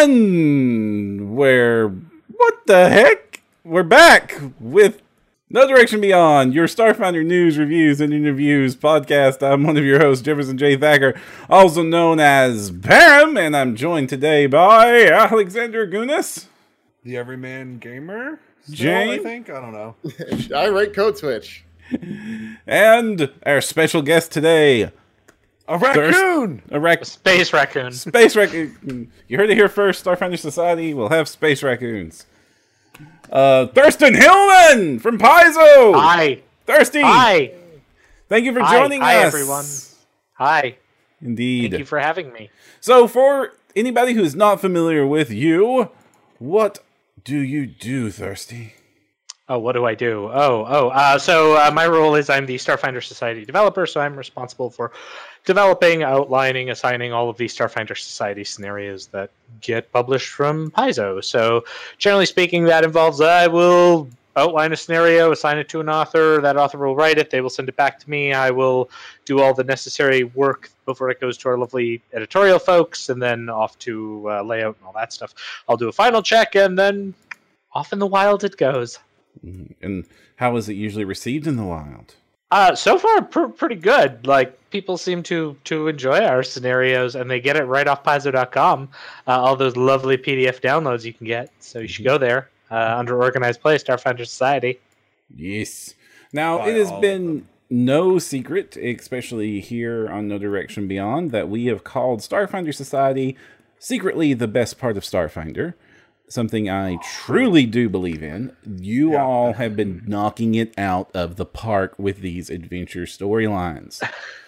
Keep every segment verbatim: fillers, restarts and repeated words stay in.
And we're, what the heck? We're back with No Direction Beyond, your Starfinder news, reviews, and interviews podcast. I'm one of your hosts, Jefferson J. Thacker, also known as Bam, and I'm joined today by Alexander Gunas. The Everyman Gamer? Still, Jane? I think? I don't know. I rate Code Switch. And our special guest today, A raccoon! a rac- Space raccoon. Space raccoon. You heard it here first. Starfinder Society will have space raccoons. Uh, Thurston Hillman from Paizo. Hi. Thirsty. Hi. Thank you for Hi. joining Hi, us. everyone. Hi. Indeed. Thank you for having me. So, for anybody who's not familiar with you, what do you do, Thirsty? Oh, what do I do? Oh, oh. Uh, so uh, my role is I'm the Starfinder Society developer, so I'm responsible for developing, outlining, assigning all of the Starfinder Society scenarios that get published from Paizo. So generally speaking, that involves I will outline a scenario, assign it to an author, that author will write it, they will send it back to me, I will do all the necessary work before it goes to our lovely editorial folks, and then off to uh, layout and all that stuff. I'll do a final check, and then off in the wild it goes. And how is it usually received in the wild? Uh, so far, pr- pretty good. Like, people seem to to enjoy our scenarios, and they get it right off Paizo dot com. Uh, all those lovely P D F downloads you can get. So you should go there uh, under Organized Play, Starfinder Society. Yes. Now, By it has all of been no secret, especially here on No Direction Beyond, that we have called Starfinder Society secretly the best part of Starfinder. Something I truly do believe in. You Yeah. all have been knocking it out of the park with these adventure storylines.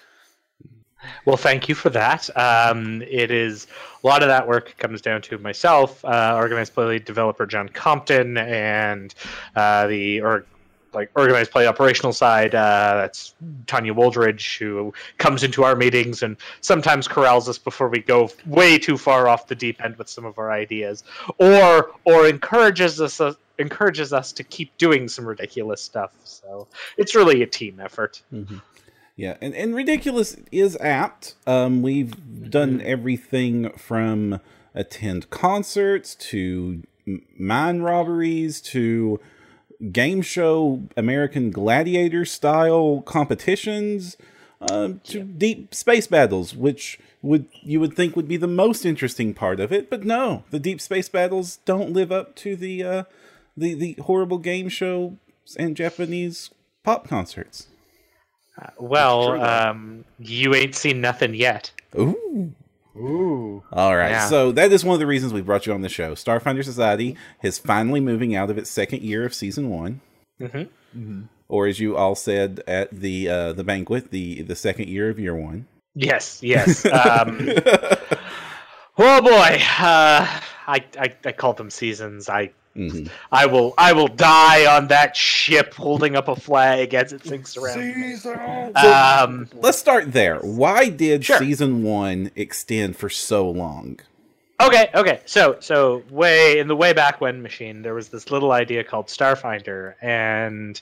Well, thank you for that. Um, it is a lot of that work comes down to myself, uh, Organized Play lead developer John Compton, and uh, the or like Organized Play operational side. Uh, that's Tanya Woldridge, who comes into our meetings and sometimes corrals us before we go way too far off the deep end with some of our ideas, or or encourages us uh, encourages us to keep doing some ridiculous stuff. So it's really a team effort. Mm-hmm. Yeah, and, and ridiculous is apt. Um, we've done everything from attend concerts to m- mine robberies to game show American Gladiator style competitions um, to deep space battles, which would you would think would be the most interesting part of it, but no, the deep space battles don't live up to the uh, the the horrible game shows and Japanese pop concerts. Uh, well, True, though. um, you ain't seen nothing yet. Ooh. Ooh. All right, Yeah. so that is one of the reasons we brought you on the show. Starfinder Society is finally moving out of its second year of season one, Mm-hmm. or as you all said at the uh, the banquet, the the second year of year one. Yes, yes. Um, oh boy, uh, I, I I called them seasons. I Mhm. I will I will die on that ship holding up a flag as it sinks around. Season. Um, Let's start there. Why did Sure. season one extend for so long? Okay, okay. So, so way in the way back when machine, there was this little idea called Starfinder, and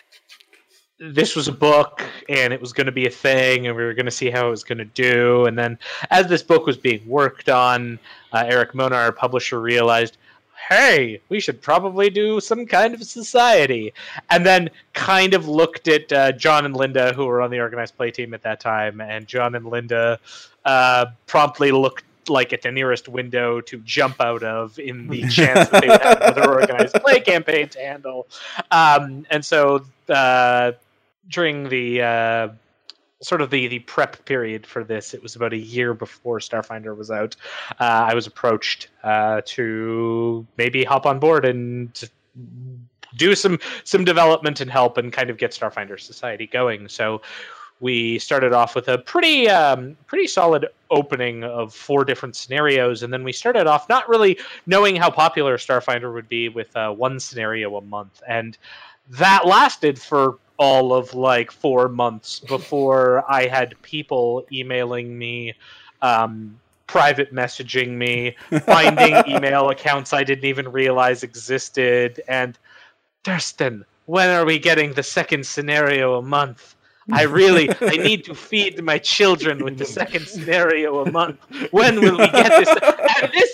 this was a book, and it was going to be a thing, and we were going to see how it was going to do. And then, as this book was being worked on, uh, Eric Mona, our publisher, realized, hey, we should probably do some kind of society. And then kind of looked at uh, John and Linda, who were on the Organized Play team at that time, and John and Linda uh, promptly looked like at the nearest window to jump out of in the chance that they would have another Organized Play campaign to handle. Um, and so uh, during the uh, sort of the, the prep period for this, it was about a year before Starfinder was out, uh, I was approached uh, to maybe hop on board and do some some development and help and kind of get Starfinder Society going. So we started off with a pretty um, pretty solid opening of four different scenarios, and then we started off not really knowing how popular Starfinder would be with uh, one scenario a month, and that lasted for all of like four months before I had people emailing me, um, private messaging me, finding email accounts I didn't even realize existed, and Thurston, when are we getting the second scenario a month? I really, I need to feed my children with the second scenario a month. When will we get this? And this, this came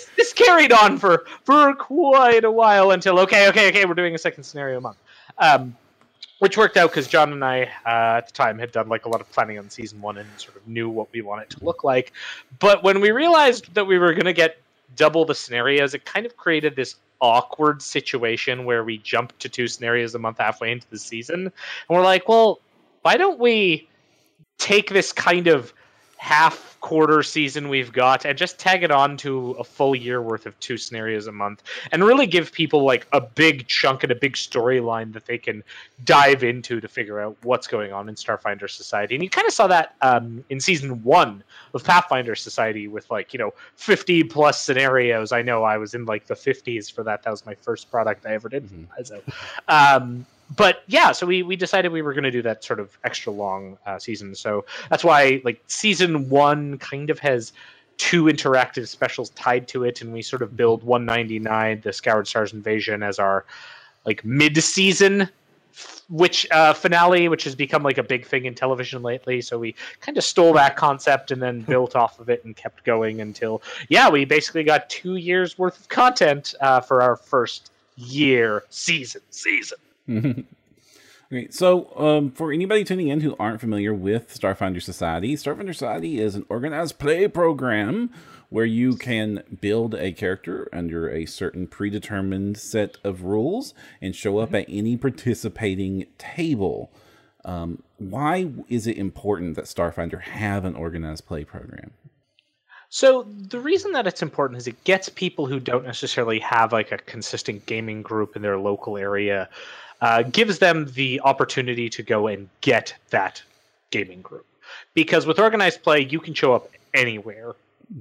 carried on for for quite a while until okay, okay, okay, we're doing a second scenario a month. Um, Which worked out because John and I, uh, at the time, had done like a lot of planning on season one and sort of knew what we wanted to look like. But when we realized that we were going to get double the scenarios, it kind of created this awkward situation where we jumped to two scenarios a month halfway into the season. And we're like, well, why don't we take this kind of half quarter season we've got and just tag it on to a full year worth of two scenarios a month and really give people like a big chunk and a big storyline that they can dive into to figure out what's going on in Starfinder Society. And you kind of saw that um, in season one of Pathfinder Society with like, you know, fifty plus scenarios. I know I was in like the fifties for that. That was my first product I ever did. Mm-hmm. So, um, But yeah, so we, we decided we were going to do that sort of extra long uh, season. So that's why like season one kind of has two interactive specials tied to it, and we sort of build one ninety-nine, the Scoured Stars Invasion, as our like mid-season which uh, finale, which has become like a big thing in television lately. So we kind of stole that concept and then built off of it and kept going until yeah, we basically got two years worth of content uh, for our first year season season. Okay, so um, for anybody tuning in who aren't familiar with Starfinder Society, Starfinder Society is an organized play program where you can build a character under a certain predetermined set of rules and show up at any participating table. Um, why is it important that Starfinder have an organized play program? So the reason that it's important is it gets people who don't necessarily have like a consistent gaming group in their local area, uh, gives them the opportunity to go and get that gaming group. Because with organized play, you can show up anywhere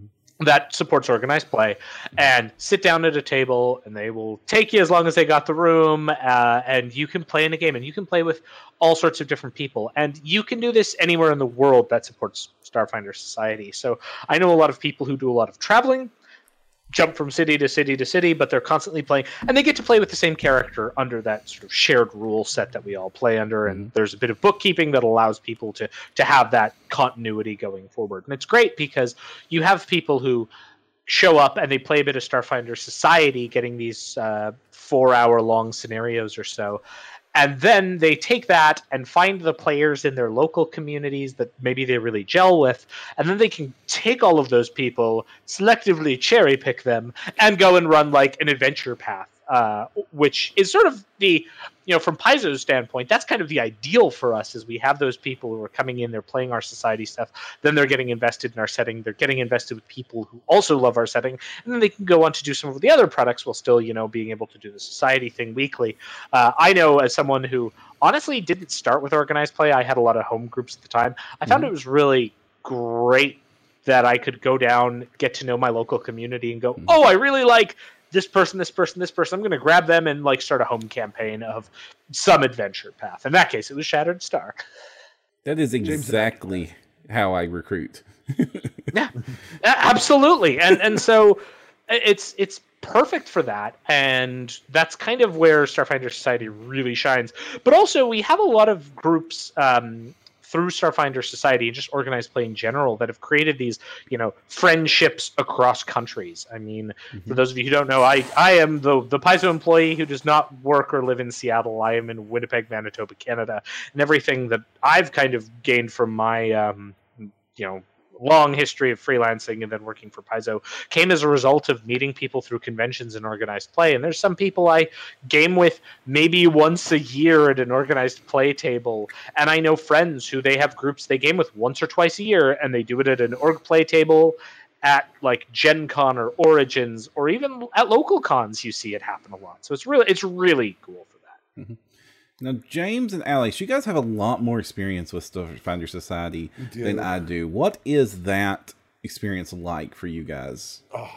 that supports organized play and sit down at a table, and they will take you as long as they got the room, uh, and you can play in a game, and you can play with all sorts of different people. And you can do this anywhere in the world that supports Starfinder Society. So I know a lot of people who do a lot of traveling, jump from city to city to city, but they're constantly playing, and they get to play with the same character under that sort of shared rule set that we all play under. And there's a bit of bookkeeping that allows people to to have that continuity going forward. And it's great because you have people who show up and they play a bit of Starfinder Society, getting these uh, four hour long scenarios or so. And then they take that and find the players in their local communities that maybe they really gel with. And then they can take all of those people, selectively cherry pick them, and go and run like an adventure path, uh, which is sort of the, you know, from Paizo's standpoint, that's kind of the ideal for us, is we have those people who are coming in, they're playing our society stuff, then they're getting invested in our setting, they're getting invested with people who also love our setting, and then they can go on to do some of the other products while still, you know, being able to do the society thing weekly. Uh, I know as someone who honestly didn't start with organized play, I had a lot of home groups at the time, I found mm-hmm. it was really great that I could go down, get to know my local community and go, mm-hmm. oh, I really like this person, this person, this person. I'm going to grab them and like start a home campaign of some adventure path. In that case, it was Shattered Star. That is exactly how I recruit. Yeah, absolutely. And and so it's it's perfect for that. And that's kind of where Starfinder Society really shines. But also we have a lot of groups um, through Starfinder Society and just organized play in general that have created these, you know, friendships across countries. I mean, mm-hmm. for those of you who don't know, I, I am the, the Paizo employee who does not work or live in Seattle. I am in Winnipeg, Manitoba, Canada. And everything that I've kind of gained from my, um, you know, long history of freelancing and then working for Paizo came as a result of meeting people through conventions and organized play. And there's some people I game with maybe once a year at an organized play table. And I know friends who they have groups they game with once or twice a year, and they do it at an org play table, at like Gen Con or Origins, or even at local cons. You see it happen a lot. So it's really, it's really cool for that. Mm-hmm. Now, James and Alex, you guys have a lot more experience with Starfinder Society than I do. What is that experience like for you guys? Oh,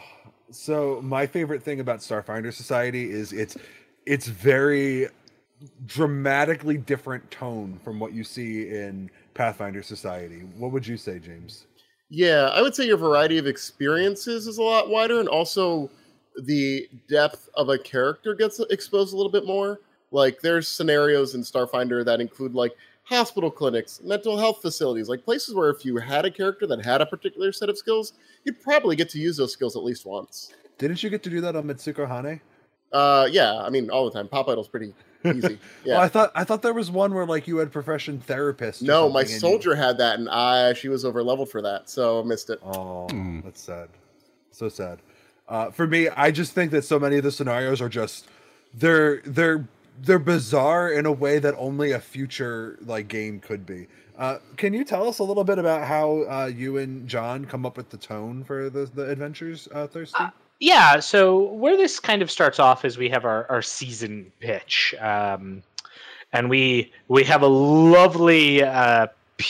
so my favorite thing about Starfinder Society is it's it's very dramatically different tone from what you see in Pathfinder Society. What would you say, James? Yeah, I would say your variety of experiences is a lot wider, and also the depth of a character gets exposed a little bit more. Like, there's scenarios in Starfinder that include, like, hospital clinics, mental health facilities, like places where if you had a character that had a particular set of skills, you'd probably get to use those skills at least once. Didn't you get to do that on Mitsuko Hane? Uh, yeah, I mean, all the time. Pop Idol's pretty easy. Yeah. Well, I thought I thought there was one where like you had profession therapist. or No, my something and soldier You... had that, and I she was over leveled for that, so missed it. Oh, Mm. that's sad. So sad. Uh, for me, I just think that so many of the scenarios are just they're they're they're bizarre in a way that only a future like game could be. Uh, can you tell us a little bit about how uh, you and John come up with the tone for the the adventures, uh, Thirsty? Uh, Yeah, so where this kind of starts off is we have our, our season pitch, um, and we we have a lovely uh,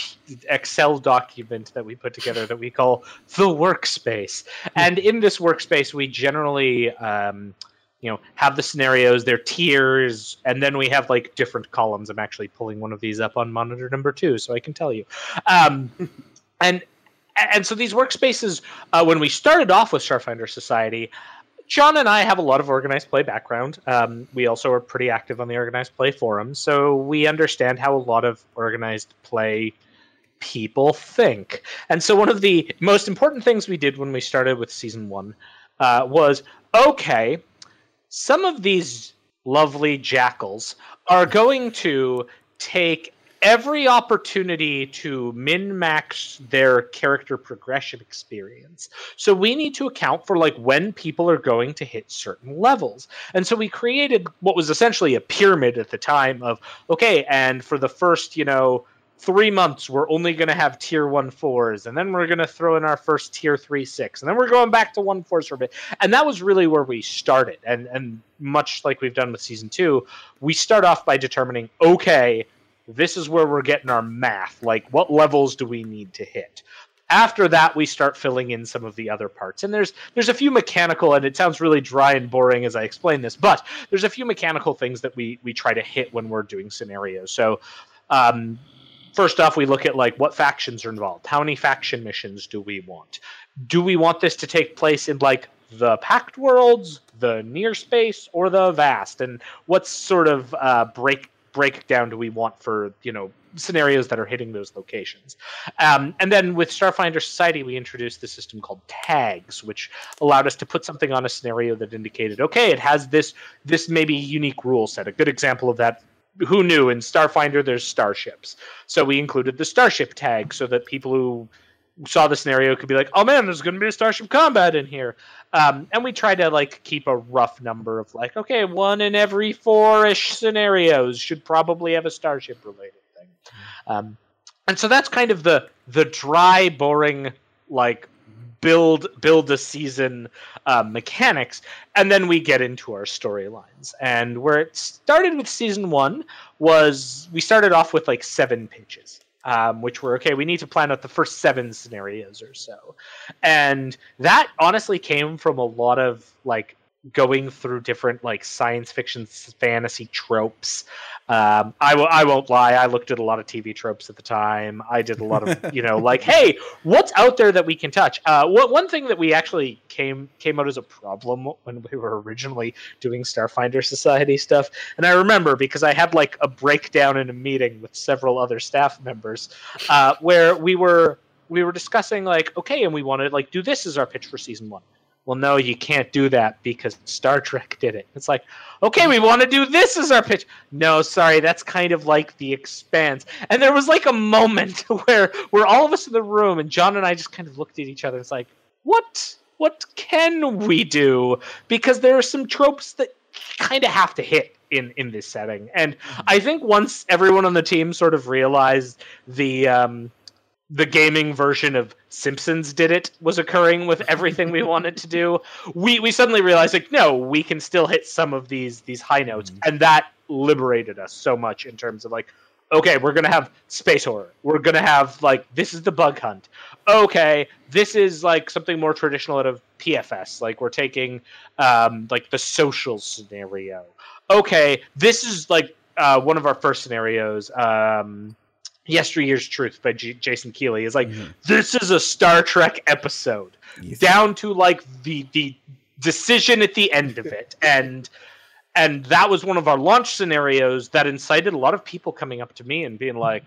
Excel document that we put together that we call the workspace. And in this workspace, we generally um, you know have the scenarios, their tiers, and then we have like different columns. I'm actually pulling one of these up on monitor number two, so I can tell you. Um, and And so these workspaces, uh, when we started off with Starfinder Society, John and I have a lot of organized play background. Um, we also are pretty active on the organized play forums, so we understand how a lot of organized play people think. And so one of the most important things we did when we started with season one uh, was, okay, some of these lovely jackals are going to take every opportunity to min-max their character progression experience. So we need to account for like when people are going to hit certain levels. And so we created what was essentially a pyramid at the time of, okay, and for the first, you know, three months, we're only going to have tier one fours, and then we're going to throw in our first tier three six, and then we're going back to one fours for a bit. And that was really where we started. And, and much like we've done with season two, we start off by determining, okay, this is where we're getting our math. Like, what levels do we need to hit? After that, we start filling in some of the other parts. And there's there's a few mechanical, and it sounds really dry and boring as I explain this, but there's a few mechanical things that we we try to hit when we're doing scenarios. So um, first off, we look at like what factions are involved. How many faction missions do we want? Do we want this to take place in like the Pact Worlds, the Near Space, or the Vast? And what sort of uh, break breakdown do we want for, you know, scenarios that are hitting those locations? Um, and then with Starfinder Society, we introduced this system called tags, which allowed us to put something on a scenario that indicated, okay, it has this this maybe unique rule set. A good example of that, who knew, in Starfinder there's starships. So we included the starship tag so that people who saw the scenario could be like, oh man, there's going to be a starship combat in here. Um, and we try to like keep a rough number of like, okay, one in every four-ish scenarios should probably have a starship related thing. Um, and so that's kind of the the dry, boring, like build build a season uh, mechanics. And then we get into our storylines. And where it started with season one was we started off with like seven pitches. Um, which were, okay, we need to plan out the first seven scenarios or so. And that honestly came from a lot of like going through different like science fiction fantasy tropes. Um, I, w- I won't lie, I looked at a lot of T V tropes at the time. I did a lot of, you know, like, hey, what's out there that we can touch? Uh, what, one thing that we actually came came out as a problem when we were originally doing Starfinder Society stuff, and I remember because I had like a breakdown in a meeting with several other staff members uh, where we were we were discussing like, okay, and we wanted to like do this as our pitch for season one. Well, no, you can't do that because Star Trek did it. It's like, okay, we want to do this as our pitch. No, sorry, that's kind of like The Expanse. And there was like a moment where we're all of us in the room, and John and I just kind of looked at each other. It's like, what? What can we do? Because there are some tropes that kind of have to hit in, in this setting. And I think once everyone on the team sort of realized the um, the gaming version of Simpsons did it was occurring with everything we wanted to do, we we suddenly realized like, no, we can still hit some of these these high notes, mm-hmm. and that liberated us so much in terms of like, okay, we're gonna have space horror, we're gonna have like, this is the bug hunt, okay, this is like something more traditional out of P F S, like we're taking um, like the social scenario, okay, this is like uh, one of our first scenarios. Um, Yesteryear's Truth by G- Jason Keeley is like, mm-hmm. this is a Star Trek episode, yes. down to like the the decision at the end of it, and and that was one of our launch scenarios that incited a lot of people coming up to me and being like,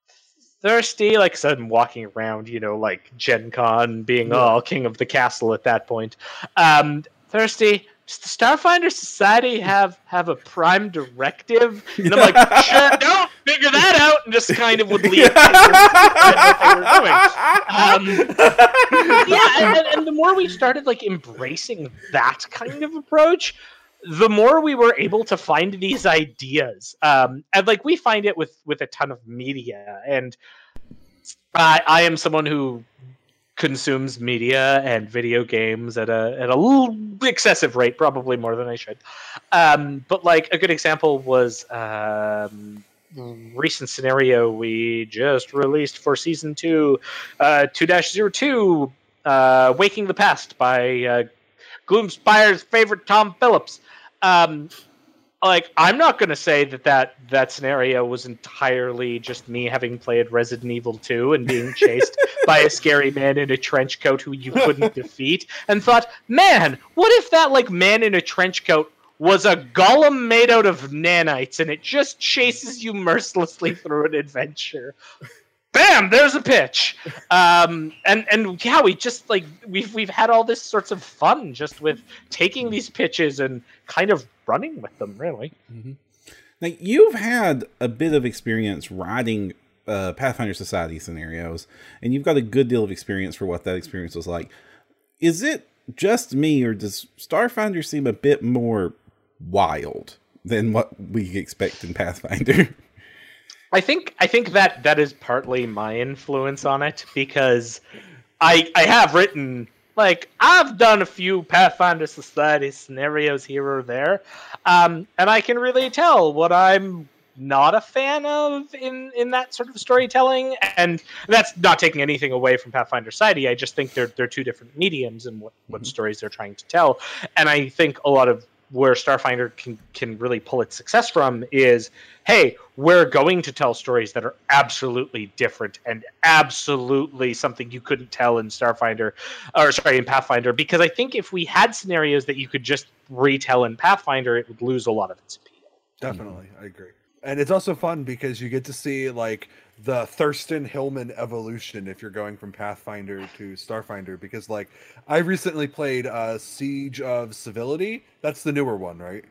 thirsty, like I said, I'm walking around, you know, like Gen Con, being yeah. oh king of the castle at that point. Um, Thirsty, does the Starfinder Society have have a prime directive? And I'm like, sure, don't figure that out, and just kind of would leave what they were doing. Um, yeah, and, and the more we started like embracing that kind of approach, the more we were able to find these ideas. Um, and like we find it with with a ton of media, and I, I am someone who consumes media and video games at a at a little excessive rate, probably more than I should. Um, but like a good example was um, recent scenario we just released for season two, uh, two dash zero two, uh, Waking the Past by uh, Gloomspire's favorite Tom Phillips. Um, Like, I'm not going to say that, that that scenario was entirely just me having played Resident Evil two and being chased by a scary man in a trench coat who you couldn't defeat, and thought, man, what if that, like, man in a trench coat was a golem made out of nanites and it just chases you mercilessly through an adventure? Bam! There's a pitch, um, and and yeah, we just like we've we've had all this sorts of fun just with taking these pitches and kind of running with them, really. Mm-hmm. Now you've had a bit of experience writing uh, Pathfinder Society scenarios, and you've got a good deal of experience for what that experience was like. Is it just me, or does Starfinder seem a bit more wild than what we expect in Pathfinder? I think I think that that is partly my influence on it, because I I have written, like, I've done a few Pathfinder Society scenarios here or there, um, and I can really tell what I'm not a fan of in, in that sort of storytelling, and that's not taking anything away from Pathfinder Society. I just think they're they're two different mediums in what, what mm-hmm. stories they're trying to tell, and I think a lot of where Starfinder can can really pull its success from is, hey, we're going to tell stories that are absolutely different and absolutely something you couldn't tell in Starfinder, or sorry, in Pathfinder, because I think if we had scenarios that you could just retell in Pathfinder, it would lose a lot of its appeal. Definitely, I agree. And it's also fun because you get to see like the Thurston Hillman evolution if you're going from Pathfinder to Starfinder, because like I recently played uh, Siege of Civility. That's the newer one, right?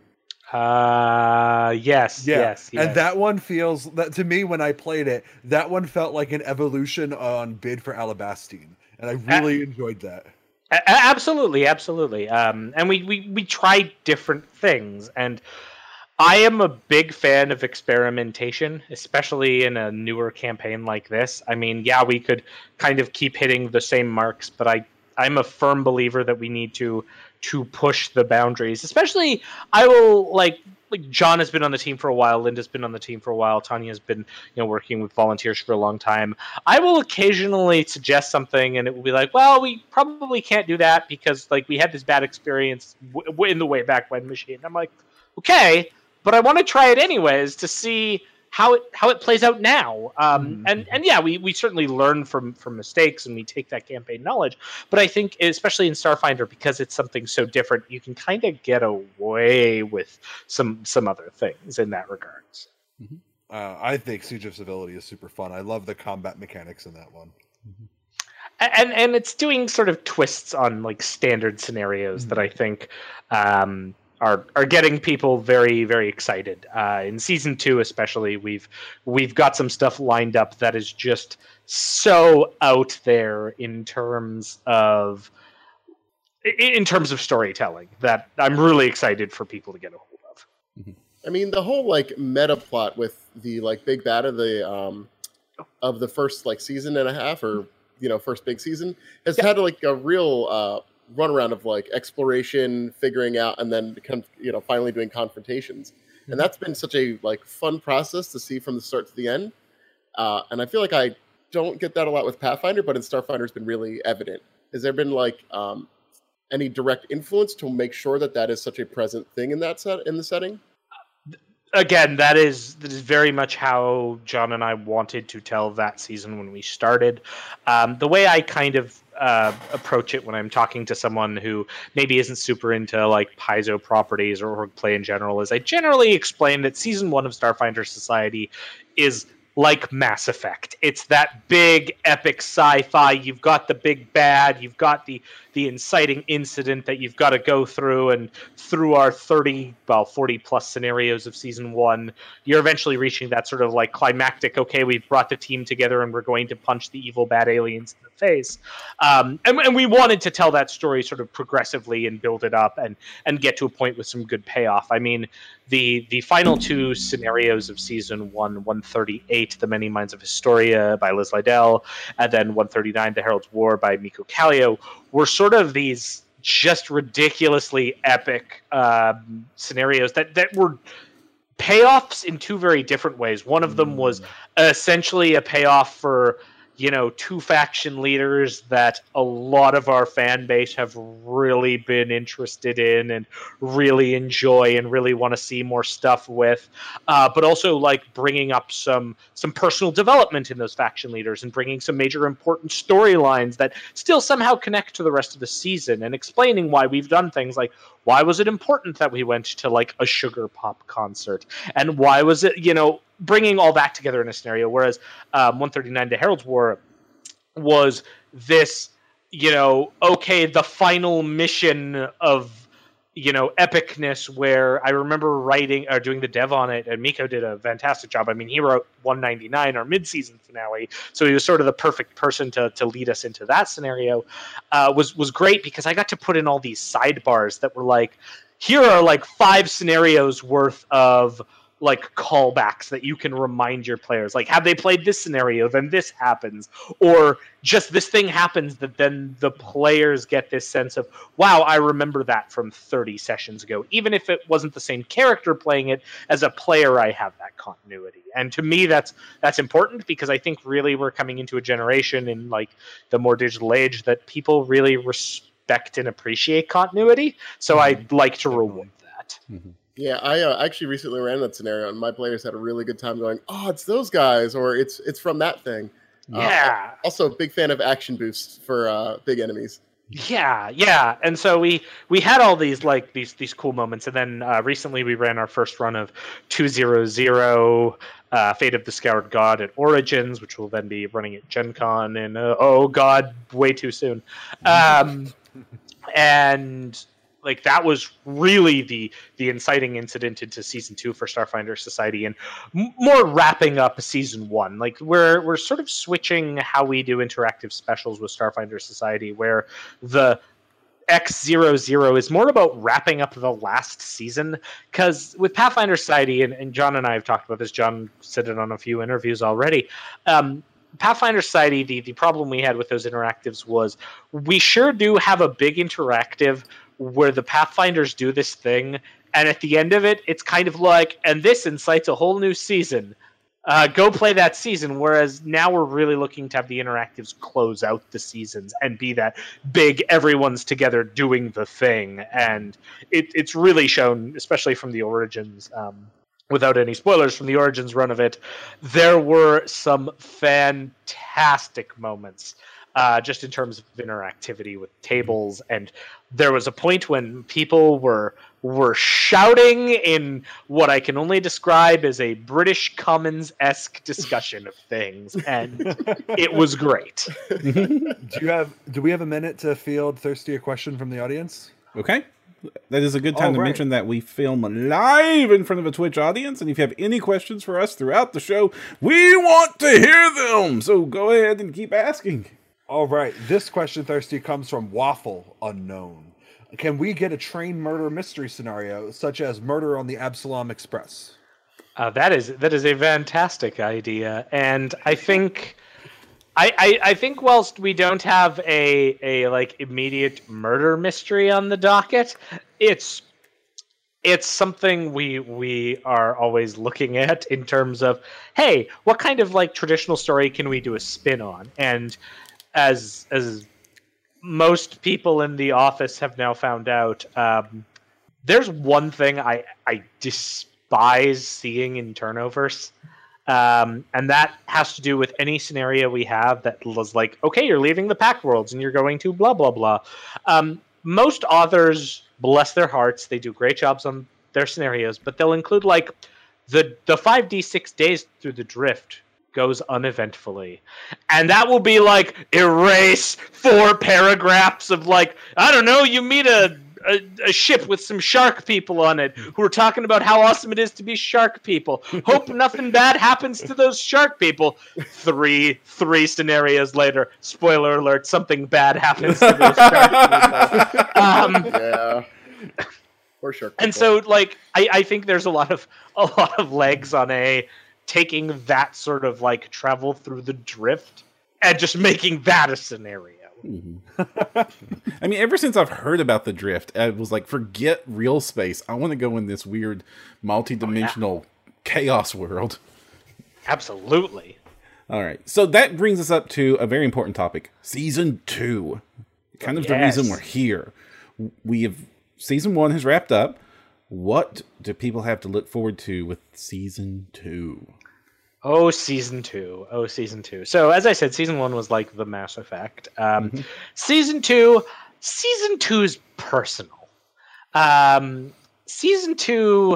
Uh, yes, yeah. yes, yes. And that one feels that to me when I played it, that one felt like an evolution on Bid for Alabastine, and I really uh, enjoyed that. Absolutely, absolutely. Um, and we, we we tried different things, and I am a big fan of experimentation, especially in a newer campaign like this. I mean, yeah, we could kind of keep hitting the same marks, but I, I'm a firm believer that we need to to push the boundaries. Especially, I will, like, like John has been on the team for a while, Linda's been on the team for a while, Tanya's been, you know, working with volunteers for a long time. I will occasionally suggest something, and it will be like, well, we probably can't do that because, like, we had this bad experience w- w- in the way back when machine. I'm like, okay, but I want to try it anyways to see how it how it plays out now. Um, mm-hmm. And and yeah, we, we certainly learn from from mistakes and we take that campaign knowledge. But I think, especially in Starfinder, because it's something so different, you can kind of get away with some some other things in that regards. Mm-hmm. Uh, I think Siege of Civility is super fun. I love the combat mechanics in that one. Mm-hmm. And and it's doing sort of twists on like standard scenarios mm-hmm. that I think. Um, Are, are getting people very, very excited. Uh, in season two, especially, we've we've got some stuff lined up that is just so out there in terms of in terms of storytelling that I'm really excited for people to get a hold of. Mm-hmm. I mean, the whole like meta plot with the like big bad of the um, of the first like season and a half, or you know, first big season, has yeah. had like a real. Uh, run around of like exploration, figuring out, and then you know finally doing confrontations, mm-hmm. and that's been such a like fun process to see from the start to the end. Uh, and I feel like I don't get that a lot with Pathfinder, but in Starfinder, it's been really evident. Has there been like um, any direct influence to make sure that that is such a present thing in that set in the setting? Again, that is that is very much how John and I wanted to tell that season when we started. Um, the way I kind of uh, approach it when I'm talking to someone who maybe isn't super into like Paizo properties or org play in general is I generally explain that season one of Starfinder Society is like Mass Effect. It's that big epic sci-fi. You've got the big bad, you've got the the inciting incident that you've got to go through, and through our thirty, well, forty plus scenarios of season one, you're eventually reaching that sort of like climactic, okay, we've brought the team together and we're going to punch the evil bad aliens in the face. Um, and, and we wanted to tell that story sort of progressively and build it up and and get to a point with some good payoff. I mean, the the final two scenarios of season one, one thirty-eight, The Many Minds of Historia by Liz Lydell, and then one thirty-nine, The Herald's War by Miko Kallio, were sort of these just ridiculously epic um, scenarios that, that were payoffs in two very different ways. One of them was essentially a payoff for, you know, two faction leaders that a lot of our fan base have really been interested in and really enjoy and really want to see more stuff with, uh, but also like bringing up some some personal development in those faction leaders and bringing some major important storylines that still somehow connect to the rest of the season, and explaining why we've done things like, why was it important that we went to like a Sugar Pop concert, and why was it, you know, bringing all that together in a scenario. Whereas um, one thirty-nine, The Herald's War, was this, you know, okay, the final mission of, you know, epicness, where I remember writing or doing the dev on it, and Miko did a fantastic job. I mean, he wrote one ninety-nine, our mid-season finale, so he was sort of the perfect person to to lead us into that scenario. Uh, was was great because I got to put in all these sidebars that were like, here are like five scenarios worth of like callbacks that you can remind your players, like, have they played this scenario, then this happens, or just this thing happens that then the players get this sense of, wow, I remember that from thirty sessions ago. Even if it wasn't the same character playing it, as a player, I have that continuity. And to me, that's that's important, because I think really we're coming into a generation in like the more digital age that people really respect and appreciate continuity. So mm-hmm. I'd like to reward that. Mm-hmm. Yeah, I uh, actually recently ran that scenario, and my players had a really good time going, oh, it's those guys, or it's it's from that thing. Yeah. Uh, also, big fan of action boosts for uh, big enemies. Yeah, yeah, and so we we had all these like these these cool moments, and then uh, recently we ran our first run of two hundred, uh, Fate of the Scoured God at Origins, which will then be running at Gen Con, and uh, oh god, way too soon. Um, and like that was really the the inciting incident into season two for Starfinder Society, and m- more wrapping up season one. Like we're we're sort of switching how we do interactive specials with Starfinder Society, where the X zero zero is more about wrapping up the last season. Because with Pathfinder Society, and, and John and I have talked about this, John said it on a few interviews already, um, Pathfinder Society, the, the problem we had with those interactives was we sure do have a big interactive where the Pathfinders do this thing, and at the end of it, it's kind of like, and this incites a whole new season. Uh, go play that season, whereas now we're really looking to have the interactives close out the seasons and be that big, everyone's together doing the thing. And it, it's really shown, especially from the Origins, um, without any spoilers from the Origins run of it, there were some fantastic moments. Uh, just in terms of interactivity with tables, and there was a point when people were were shouting in what I can only describe as a British Commons-esque discussion of things, and it was great. Do you have? Do we have a minute to field Thirsty a question from the audience? Okay. That is a good time All to right. mention that we film live in front of a Twitch audience, and if you have any questions for us throughout the show, we want to hear them! So go ahead and keep asking. All right, this question, Thirsty, comes from Waffle Unknown. Can we get a train murder mystery scenario, such as Murder on the Absalom Express? Uh, that is that is a fantastic idea, and I think, I, I I think whilst we don't have a a like immediate murder mystery on the docket, it's it's something we we are always looking at in terms of, hey, what kind of like traditional story can we do a spin on? And as as most people in the office have now found out, um, there's one thing I I despise seeing in turnovers, um, and that has to do with any scenario we have that was like, okay, you're leaving the Pact Worlds and you're going to blah blah blah. Um, most authors, bless their hearts, they do great jobs on their scenarios, but they'll include like the the five d six days through the drift goes uneventfully. And that will be like, erase four paragraphs of like, I don't know, you meet a, a, a ship with some shark people on it who are talking about how awesome it is to be shark people. Hope nothing bad happens to those shark people. Three, three scenarios later, spoiler alert, something bad happens to those shark people. Um, Yeah. Or shark and people. so, like, I, I think there's a lot of a lot of legs on a taking that sort of like travel through the drift and just making that a scenario. Mm-hmm. I mean, ever since I've heard about the drift, I was like, forget real space. I want to go in this weird multi-dimensional oh, yeah. chaos world. Absolutely. All right. So that brings us up to a very important topic. Season two. Kind of yes. the reason we're here. We have season one has wrapped up. What do people have to look forward to with season two? Oh, season two. Oh, season two. So, as I said, season one was like the Mass Effect. Um, mm-hmm. Season two, season two is personal. Um, season two,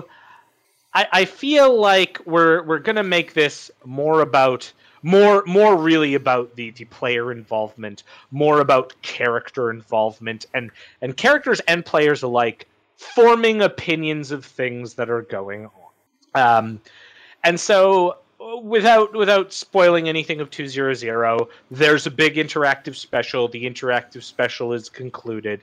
I, I feel like we're we're gonna make this more about more more really about the, the player involvement, more about character involvement, and and characters and players alike forming opinions of things that are going on. Um, and so, without without spoiling anything of two thousand, there's a big interactive special. The interactive special is concluded.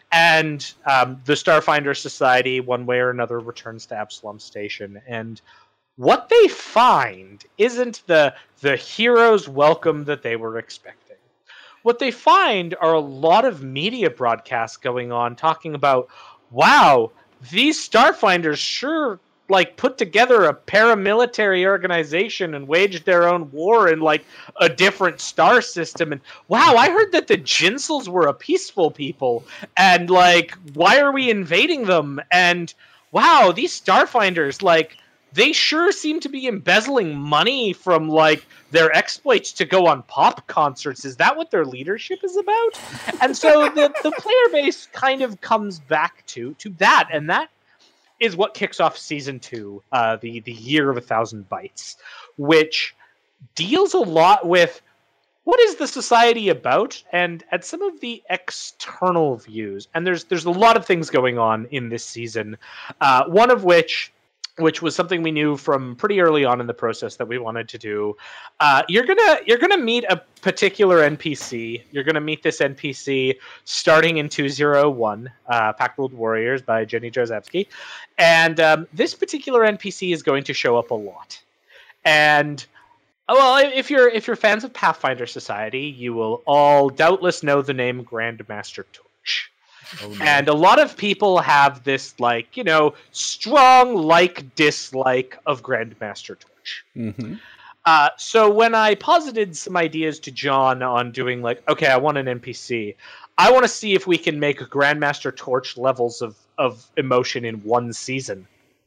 And um, the Starfinder Society, one way or another, returns to Absalom Station. And what they find isn't the, the hero's welcome that they were expecting. What they find are a lot of media broadcasts going on talking about, wow, these Starfinders sure like put together a paramilitary organization and waged their own war in like a different star system. And wow, I heard that the Jinsels were a peaceful people. And like, why are we invading them? And wow, these Starfinders, like, they sure seem to be embezzling money from like their exploits to go on pop concerts. Is that what their leadership is about? And so the, the player base kind of comes back to to that, and that is what kicks off season two, uh, the the Year of a Thousand Bytes, which deals a lot with what is the society about, and at some of the external views. And there's there's a lot of things going on in this season. Uh, one of which. which was something we knew from pretty early on in the process that we wanted to do. Uh, you're gonna you're gonna meet a particular N P C. You're gonna meet this N P C starting in two thousand one, uh, Pact World Warriors by Jenny Jarzebski, and um, this particular N P C is going to show up a lot. And well, if you're if you're fans of Pathfinder Society, you will all doubtless know the name Grandmaster Torch. Oh, no. And a lot of people have this, like, you know, strong like-dislike of Grandmaster Torch. Mm-hmm. Uh, so when I posited some ideas to John on doing, like, okay, I want an N P C. I want to see if we can make Grandmaster Torch levels of, of emotion in one season.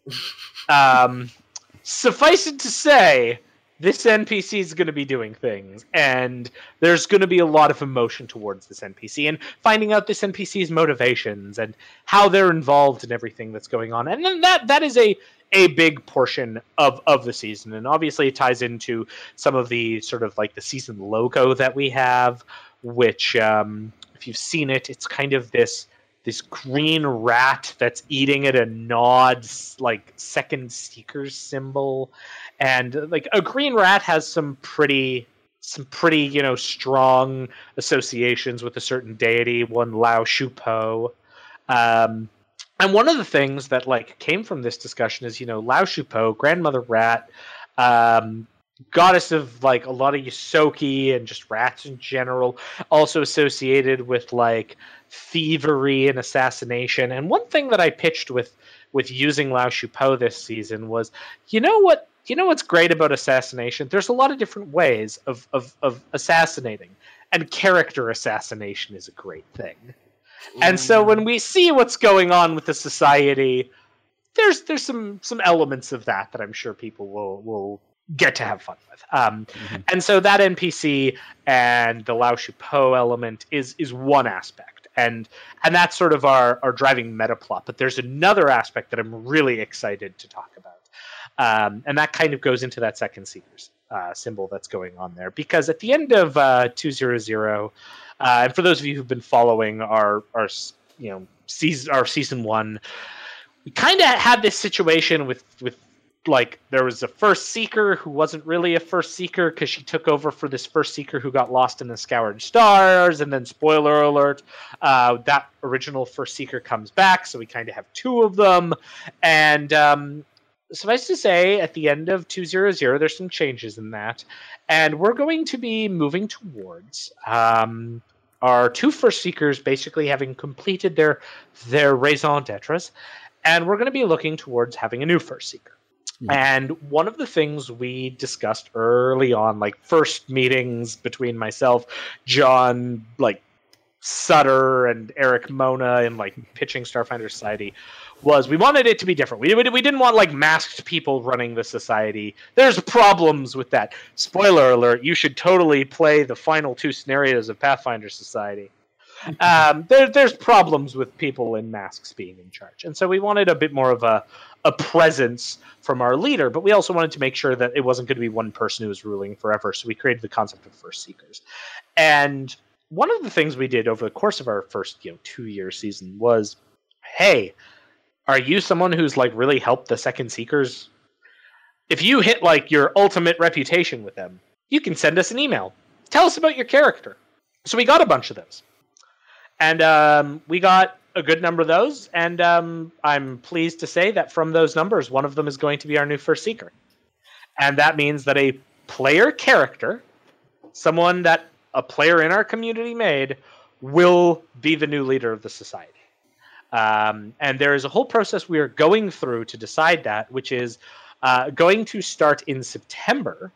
um, suffice it to say, this N P C is going to be doing things, and there's going to be a lot of emotion towards this N P C, and finding out this N P C's motivations and how they're involved in everything that's going on. And then that that is a a big portion of, of the season, and obviously it ties into some of the sort of like the season logo that we have, which um, if you've seen it, it's kind of this this green rat that's eating at a nod, like second seeker symbol. And like a green rat has some pretty, some pretty, you know, strong associations with a certain deity, one Lao Shupo. Um, and one of the things that like came from this discussion is, you know, Lao Shupo, grandmother rat, um, goddess of like a lot of Yosoki and just rats in general, also associated with like thievery and assassination. And one thing that I pitched with with using Lao Shupo this season was, you know what? You know what's great about assassination? There's a lot of different ways of, of, of assassinating, and character assassination is a great thing. Ooh. And so when we see what's going on with the society, there's there's some some elements of that that I'm sure people will will get to have fun with. Um, mm-hmm. And so that N P C and the Lao Shupo element is is one aspect, and and that's sort of our our driving meta plot. But there's another aspect that I'm really excited to talk about. Um, and that kind of goes into that second seekers uh, symbol that's going on there. Because at the end of uh, two thousand, uh, and for those of you who've been following our our you know season our season one, we kind of had this situation with with. Like, there was a first seeker who wasn't really a first seeker because she took over for this first seeker who got lost in the Scoured Stars, and then, spoiler alert, uh, that original first seeker comes back, so we kind of have two of them. And um, suffice to say, at the end of two thousand, there's some changes in that, and we're going to be moving towards um, our two first seekers basically having completed their, their raison d'etres, and we're going to be looking towards having a new first seeker. And one of the things we discussed early on, like first meetings between myself, John, like Sutter, and Eric Mona, and like pitching Starfinder Society, was we wanted it to be different. We we didn't want like masked people running the society. There's problems with that. Spoiler alert: you should totally play the final two scenarios of Pathfinder Society. Um, there, there's problems with people in masks being in charge, and so we wanted a bit more of a a presence from our leader, but we also wanted to make sure that it wasn't going to be one person who was ruling forever. So we created the concept of first seekers. And one of the things we did over the course of our first, you know, two year season was, hey, are you someone who's like really helped the second seekers? If you hit like your ultimate reputation with them, you can send us an email. Tell us about your character. So we got a bunch of those. And um, we got a good number of those, and um, I'm pleased to say that from those numbers, one of them is going to be our new first seeker. And that means that a player character, someone that a player in our community made, will be the new leader of the society. Um, and there is a whole process we are going through to decide that, which is uh, going to start in September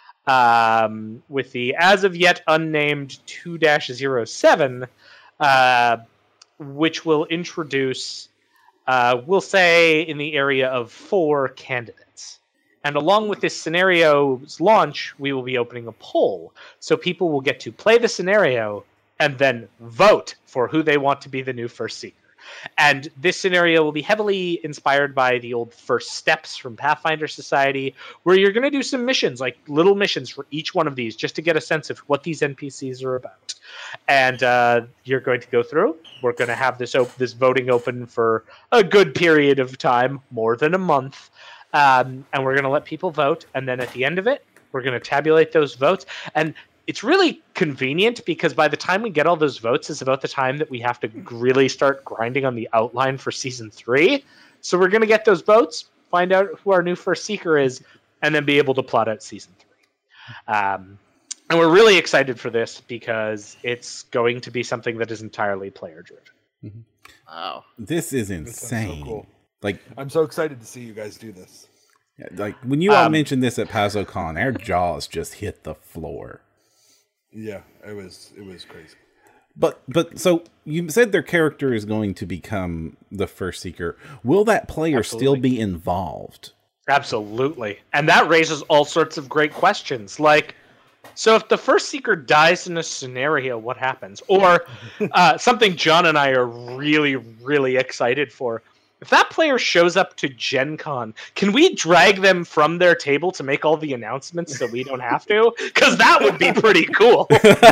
um, with the as of yet unnamed two dash oh seven, uh, which will introduce, uh, we'll say, in the area of four candidates. And along with this scenario's launch, we will be opening a poll. So people will get to play the scenario and then vote for who they want to be the new first seeker. And this scenario will be heavily inspired by the old First Steps from Pathfinder Society, where you're going to do some missions, like little missions for each one of these, just to get a sense of what these N P Cs are about. And uh, you're going to go through. We're going to have this op- this voting open for a good period of time, more than a month. Um, and we're going to let people vote. And then at the end of it, we're going to tabulate those votes. And it's really convenient because by the time we get all those votes is about the time that we have to really start grinding on the outline for season three. So we're going to get those votes, find out who our new first seeker is, and then be able to plot out season three. Um, and we're really excited for this because it's going to be something that is entirely player driven. Mm-hmm. Wow. This is insane. So cool. Like, I'm so excited to see you guys do this. like when you all Um, mentioned this at PazoCon, our jaws just hit the floor. Yeah, it was it was crazy. But but so you said their character is going to become the first seeker. Will that player Absolutely. still be involved? Absolutely. And that raises all sorts of great questions. Like, so if the first seeker dies in a scenario, what happens? Or uh, something John and I are really, really excited for. If that player shows up to Gen Con, can we drag them from their table to make all the announcements so we don't have to? Because that would be pretty cool.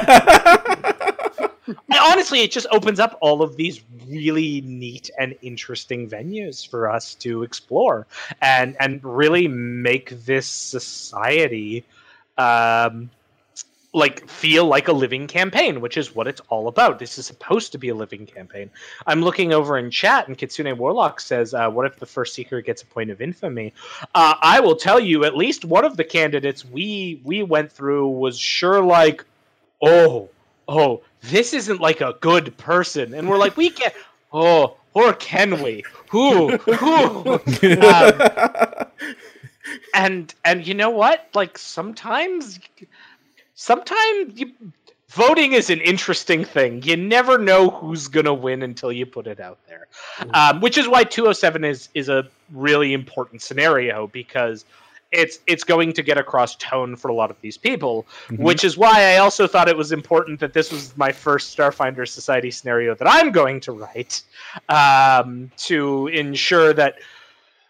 And honestly, it just opens up all of these really neat and interesting venues for us to explore and, and really make this society um, like feel like a living campaign, which is what it's all about. This is supposed to be a living campaign. I'm looking over in chat, and Kitsune Warlock says, uh, what if the first seeker gets a point of infamy? Uh, I will tell you, at least one of the candidates we we went through was sure like, oh, oh, this isn't like a good person. And we're like, we can't, oh, or can we? Who? Who? um, and, and you know what? Like, sometimes... Sometimes you, voting is an interesting thing. You never know who's going to win until you put it out there. Um, which is why two oh seven is is a really important scenario, because it's it's going to get across tone for a lot of these people, mm-hmm. which is why I also thought it was important that this was my first Starfinder Society scenario that I'm going to write, um, to ensure that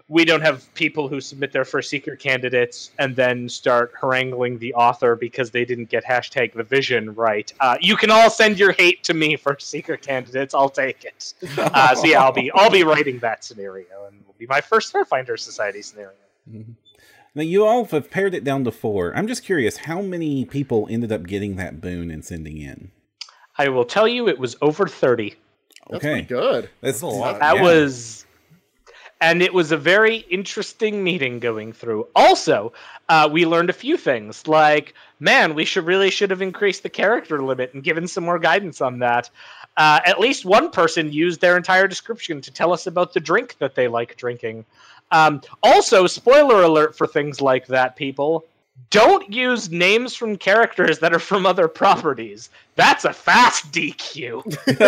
we don't have people who submit their first seeker candidates and then start haranguing the author because they didn't get hashtag the vision right. Uh, you can all send your hate to me for seeker candidates. I'll take it. Uh, so yeah, I'll be I'll be writing that scenario, and it'll be my first Starfinder Society scenario. Mm-hmm. Now you all have pared it down to four. I'm just curious, how many people ended up getting that boon and sending in? I will tell you, it was over thirty. That's Okay, pretty good. That's a lot. That yeah. was, and it was a very interesting meeting going through. Also, uh, we learned a few things, like, man, we should really should have increased the character limit and given some more guidance on that. Uh, at least one person used their entire description to tell us about the drink that they like drinking. Um, also, spoiler alert for things like that, people. Don't use names from characters that are from other properties. That's a fast D Q.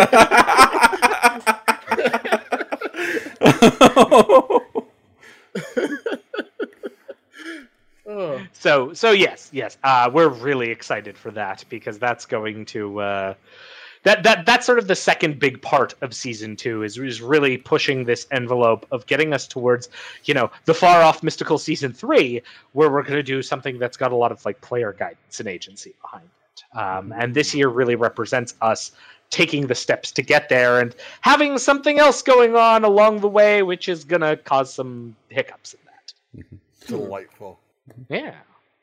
Oh. So, so yes, yes, uh, we're really excited for that because that's going to uh, that that that's sort of the second big part of season two is is really pushing this envelope of getting us towards, you know, the far off mystical season three, where we're going to do something that's got a lot of like player guidance and agency behind it. Um, and this year really represents us taking the steps to get there and having something else going on along the way, which is going to cause some hiccups in that. Delightful. Yeah.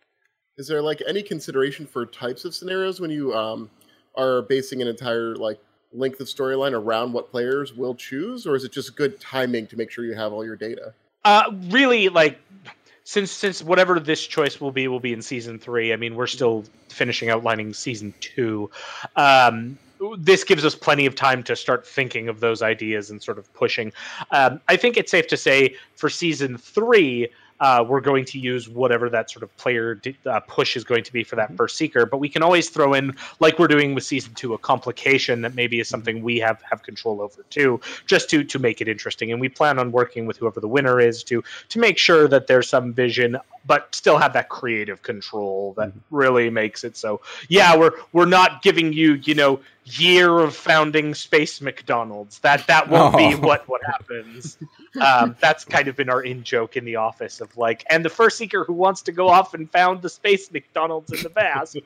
Is there like any consideration for types of scenarios when you um are basing an entire like length of storyline around what players will choose, or is it just good timing to make sure you have all your data? Uh, really, like since since whatever this choice will be will be in season three. I mean, we're still finishing outlining season two. Um, this gives us plenty of time to start thinking of those ideas and sort of pushing. Um, I think it's safe to say for season three, uh, we're going to use whatever that sort of player d- uh, push is going to be for that first seeker. But we can always throw in, like we're doing with season two, a complication that maybe is something we have, have control over too, just to to make it interesting. And we plan on working with whoever the winner is to to make sure that there's some vision, but still have that creative control that mm-hmm. really makes it so. Yeah, we're we're not giving you, you know, year of founding Space McDonald's. That that won't oh. be what what happens. Um, that's kind of been our in joke in the office of like, and the first seeker who wants to go off and found the Space McDonald's in the past.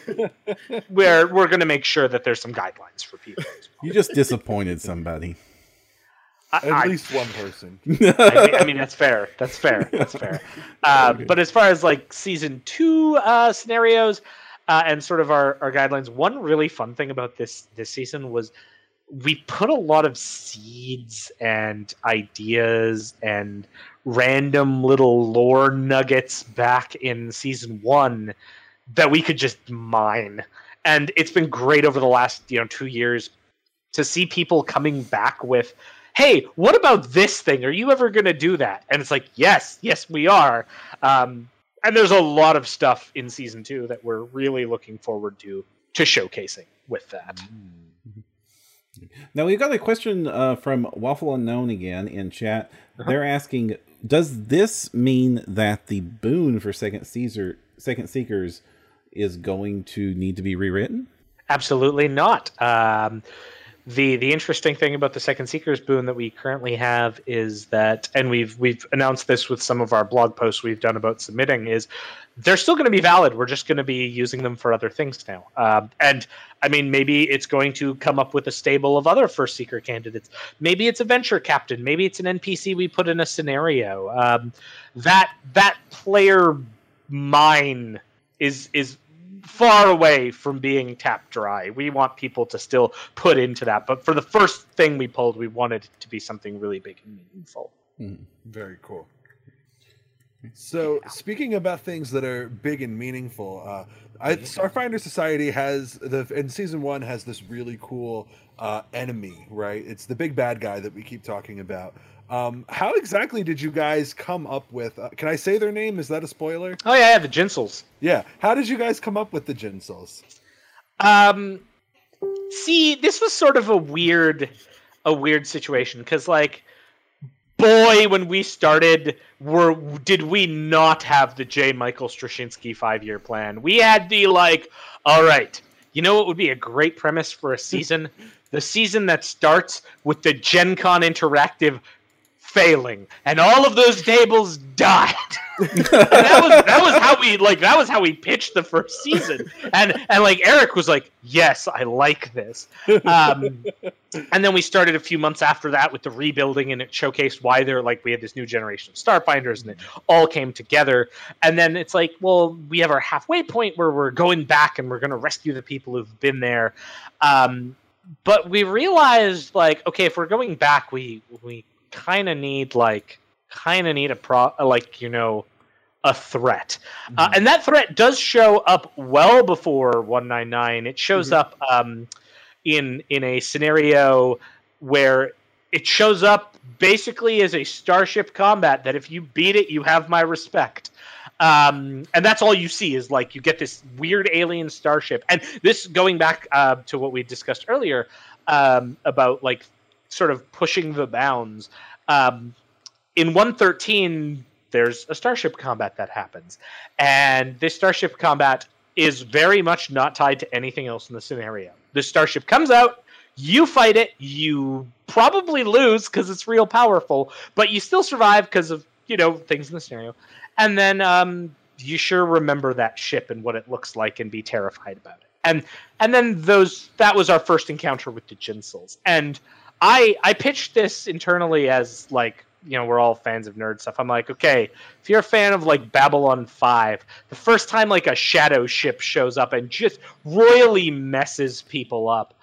where we're going to make sure that there's some guidelines for people. As well. You just disappointed somebody. At I, least one person. I mean, I mean, that's fair. That's fair. That's fair. Uh, okay. But as far as like season two uh, scenarios uh, and sort of our, our guidelines, one really fun thing about this this season was we put a lot of seeds and ideas and random little lore nuggets back in season one that we could just mine. And it's been great over the last, you know, two years to see people coming back with, hey, what about this thing? Are you ever going to do that? And it's like, yes, yes, we are. Um, and there's a lot of stuff in season two that we're really looking forward to, to showcasing with that. Mm-hmm. Now, we've got a question uh, from Waffle Unknown again in chat. Uh-huh. They're asking, does this mean that the boon for Second Caesar, Second Seekers is going to need to be rewritten? Absolutely not. Um, the the interesting thing about the Second Seekers boon that we currently have is that, and we've we've announced this with some of our blog posts we've done about submitting, is they're still going to be valid. We're just going to be using them for other things now. Um, and I mean, maybe it's going to come up with a stable of other first seeker candidates. Maybe it's a venture captain. Maybe it's an N P C we put in a scenario. Um, that that player mine is is far away from being tapped dry. We want people to still put into that. But for the first thing we pulled, we wanted it to be something really big and meaningful. Mm, very cool. So, speaking about things that are big and meaningful, uh, I, Starfinder Society has the in season one has this really cool uh, enemy, right? It's the big bad guy that we keep talking about. Um, how exactly did you guys come up with? Uh, can I say their name? Is that a spoiler? Oh yeah, yeah the Jinsels. Yeah. How did you guys come up with the Jinsels? Um, see, this was sort of a weird, a weird situation because, like, boy, when we started, were did we not have the J. Michael Straczynski five-year plan? We had the like, all right, you know what would be a great premise for a season? The season that starts with the Gen Con Interactive failing, and all of those tables died. And that was that was how we like that was how we pitched the first season, and and like Eric was like, yes, I like this. Um, and then we started a few months after that with the rebuilding, and it showcased why they're like we had this new generation of Starfinders, and it all came together. And then it's like, well, we have our halfway point where we're going back and we're going to rescue the people who've been there. Um, but we realized, like, okay, if we're going back, we we kind of need like kind of need a pro like you know a threat, mm-hmm. uh, and that threat does show up well before one ninety-nine. It shows mm-hmm. up um, in in a scenario where it shows up basically as a starship combat. That if you beat it, you have my respect. Um, and that's all you see is like you get this weird alien starship, and this going back uh, to what we discussed earlier um, about like sort of pushing the bounds. Um, in one thirteen, there's a starship combat that happens, and this starship combat is very much not tied to anything else in the scenario. The starship comes out, you fight it, you probably lose because it's real powerful, but you still survive because of you know things in the scenario. And then um, you sure remember that ship and what it looks like and be terrified about it. And and then those that was our first encounter with the Jinsels. And I I pitched this internally as like, you know, we're all fans of nerd stuff. I'm like, okay, if you're a fan of like Babylon five, the first time like a shadow ship shows up and just royally messes people up.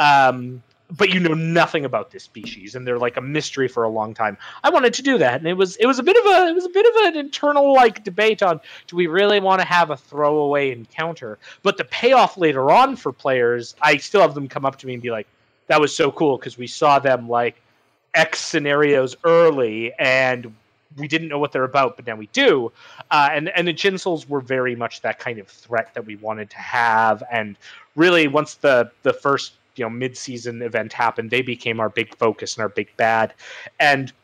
Um, but you know nothing about this species, and they're like a mystery for a long time. I wanted to do that, and it was it was a bit of a it was a bit of an internal like debate on do we really want to have a throwaway encounter? But the payoff later on for players, I still have them come up to me and be like, "That was so cool because we saw them like X scenarios early, and we didn't know what they're about, but now we do." Uh, and and the Jinsels were very much that kind of threat that we wanted to have, and really once the the first you know mid-season event happened, they became our big focus and our big bad. And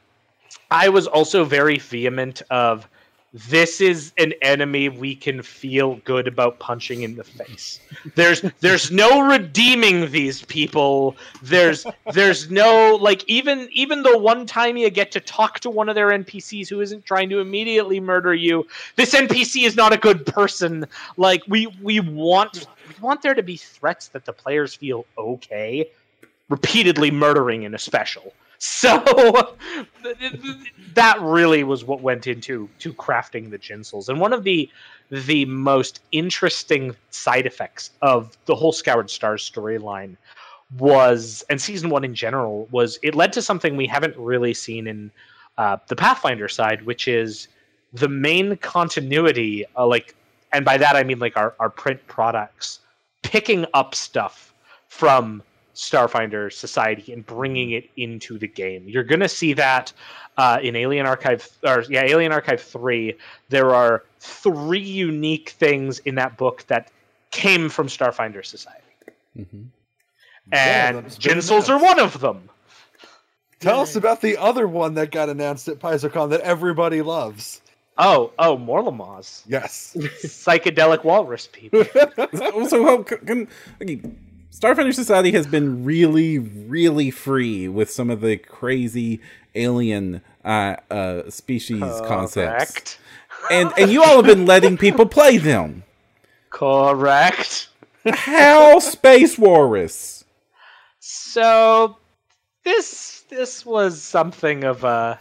I was also very vehement of this is an enemy we can feel good about punching in the face. There's there's no redeeming these people. There's there's no like even even the one time you get to talk to one of their N P Cs who isn't trying to immediately murder you, this N P C is not a good person. Like we we want we want there to be threats that the players feel okay repeatedly murdering in a special. So that really was what went into to crafting the Jinsels. And one of the the most interesting side effects of the whole Scoured Stars storyline was, and season one in general, was it led to something we haven't really seen in uh, the Pathfinder side, which is the main continuity, uh, like, and by that I mean like our, our print products, picking up stuff from Starfinder Society and bringing it into the game. You're going to see that uh, in Alien Archive, or yeah, Alien Archive three. There are three unique things in that book that came from Starfinder Society, mm-hmm. and yeah, Jinsels are one of them. Tell yeah. us about the other one that got announced at PaizoCon that everybody loves. Oh, oh, Morlamaz. Yes, psychedelic walrus people. so, how can, okay, Starfinder Society has been really, really free with some of the crazy alien uh, uh, species Correct. concepts, and and you all have been letting people play them. Correct. How Space Walrus? So this this was something of a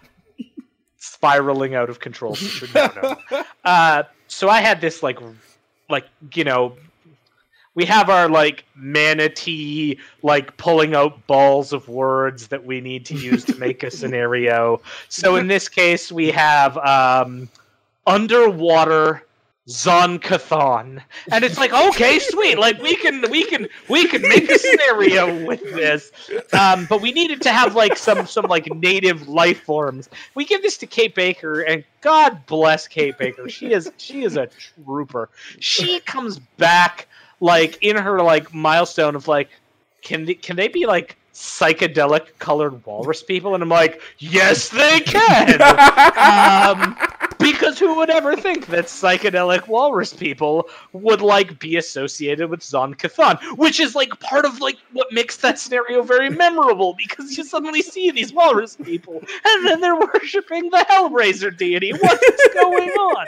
spiraling out of control. no, no. Uh, so I had this like like you know. We have our, like, manatee, like, pulling out balls of words that we need to use to make a scenario. So in this case, we have um, underwater Zon-Cathon. And it's like, okay, sweet. Like, we can we can, we can make a scenario with this. Um, but we needed to have, like, some, some, like, native life forms. We give this to Kate Baker, and God bless Kate Baker. She is she is a trooper. She comes back like in her like milestone of like, can they, can they be like psychedelic colored walrus people? And I'm like, yes, they can. um, Because who would ever think that psychedelic walrus people would like be associated with Zon Cathan, which is like part of like what makes that scenario very memorable, because you suddenly see these walrus people and then they're worshiping the Hellraiser deity. What is going on?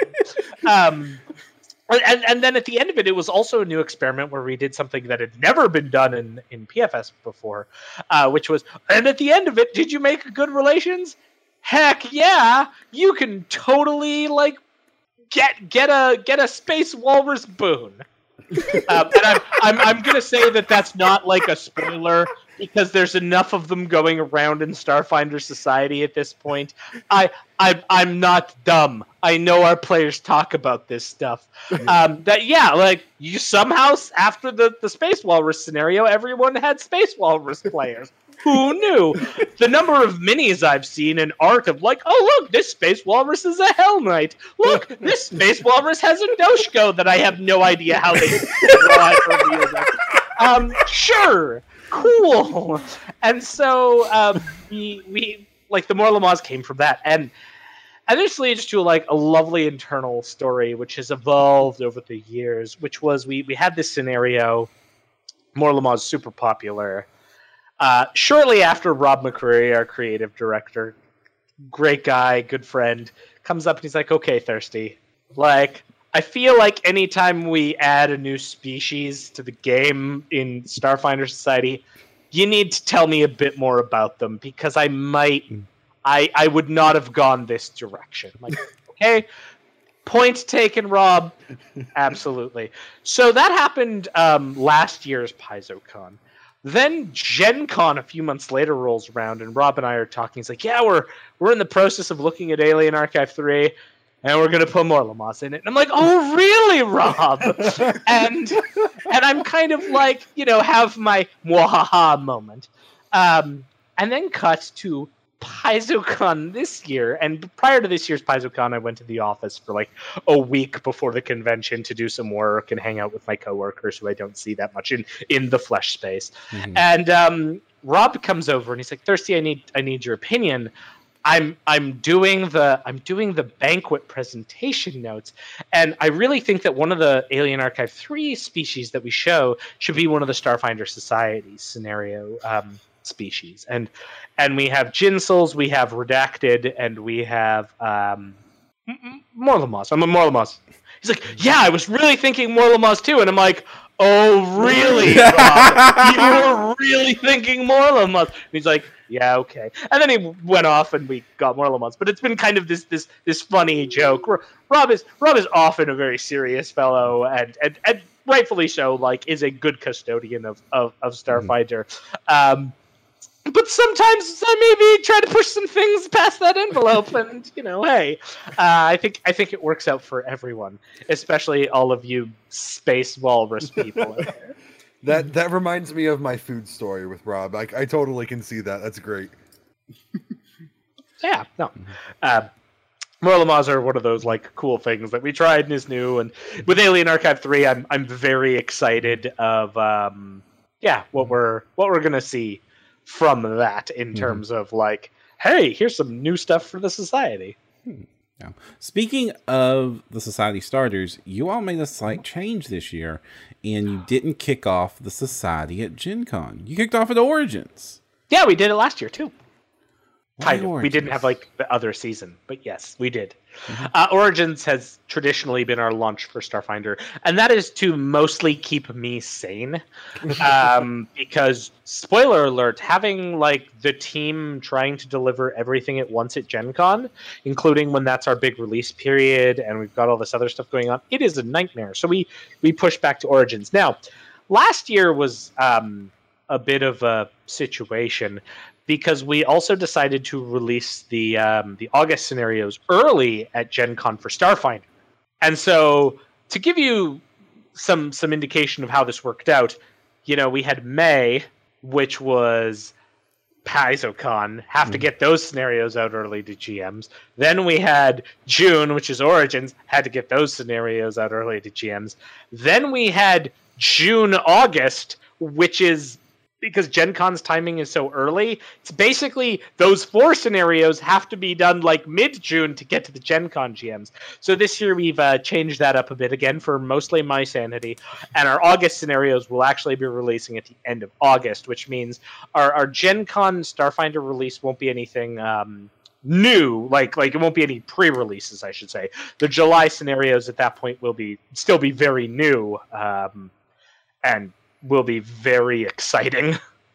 Um, and and then at the end of it, it was also a new experiment where we did something that had never been done in in P F S before, uh, which was, and at the end of it, did you make good relations? Heck yeah, you can totally like get get a get a space walrus boon. um, and I'm, I'm I'm gonna say that that's not like a spoiler, because there's enough of them going around in Starfinder Society at this point. I I I'm not dumb. I know our players talk about this stuff. Um, that yeah, like you somehow after the the space walrus scenario, everyone had space walrus players. Who knew? The number of minis I've seen in art of like, oh look, this space walrus is a Hell Knight. Look, this space walrus has a Doshko that I have no idea how they draw it or reveal it. Um, sure, cool. And so um, we we like the Morlamaz came from that, and and this leads to like a lovely internal story which has evolved over the years. Which was we we had this scenario, Morlamaz super popular. Uh, shortly after, Rob McCreary, our creative director, great guy, good friend, comes up and he's like, okay, Thirsty, like, I feel like anytime we add a new species to the game in Starfinder Society, you need to tell me a bit more about them, because I might, I, I would not have gone this direction. I'm like, okay, point taken, Rob. Absolutely. So that happened um, last year's PaizoCon. Then Gen Con a few months later rolls around, and Rob and I are talking. He's like, yeah, we're we're in the process of looking at Alien Archive three, and we're going to put Morlamaz in it. And I'm like, oh, really, Rob? and and I'm kind of like, you know, have my mwahaha moment. Um, and then cut to PaizoCon this year. And prior to this year's PaizoCon, I went to the office for like a week before the convention to do some work and hang out with my coworkers who I don't see that much in, in the flesh space. Mm-hmm. And um, Rob comes over and he's like, Thirsty, I need I need your opinion. I'm I'm doing the I'm doing the banquet presentation notes, and I really think that one of the Alien Archive three species that we show should be one of the Starfinder Society scenario um, species. And and we have Ginsels, we have Redacted, and we have um, Morlamaz. I'm a Morlamaz. He's like, yeah, I was really thinking Morlamaz too, and I'm like, oh, really, Rob? You were really thinking Morlamaz? And he's like, yeah, okay. And then he went off, and we got Morlamaz. But it's been kind of this this this funny joke. Rob is Rob is often a very serious fellow, and and, and rightfully so. Like, is a good custodian of of, of Starfinder. Mm-hmm. Um, but sometimes I maybe try to push some things past that envelope, and you know, hey, uh, I think I think it works out for everyone, especially all of you space walrus people. That that reminds me of my food story with Rob. I, I totally can see that. That's great. Yeah, no. Uh, Morlamaz are one of those like cool things that we tried and is new. And with Alien Archive three, I'm I'm very excited of um, yeah what we're what we're gonna see from that in mm-hmm. terms of like, hey, here's some new stuff for the society. Hmm. Yeah. Speaking of the Society starters, you all made a slight change this year, and you didn't kick off the Society at Gen Con. You kicked off at Origins. Yeah, we did it last year, too. Kind of. We didn't have, like, the other season, but yes, we did. Mm-hmm. Uh, Origins has traditionally been our launch for Starfinder, and that is to mostly keep me sane. um, because, spoiler alert, having, like, the team trying to deliver everything at once at Gen Con, including when that's our big release period, and we've got all this other stuff going on, it is a nightmare. So we, we pushed back to Origins. Now, last year was um, a bit of a situation, because we also decided to release the um, the August scenarios early at Gen Con for Starfinder. And so to give you some some indication of how this worked out, you know, we had May, which was PaizoCon, have mm. to get those scenarios out early to G Ms. Then we had June, which is Origins, had to get those scenarios out early to G Ms. Then we had June, August, which is because Gen Con's timing is so early, it's basically those four scenarios have to be done like mid-June to get to the Gen Con G Ms. So this year we've uh, changed that up a bit again for mostly my sanity. And our August scenarios will actually be releasing at the end of August, which means our, our Gen Con Starfinder release won't be anything um, new. Like, like it won't be any pre-releases, I should say. The July scenarios at that point will be still be very new. Um, and will be very exciting.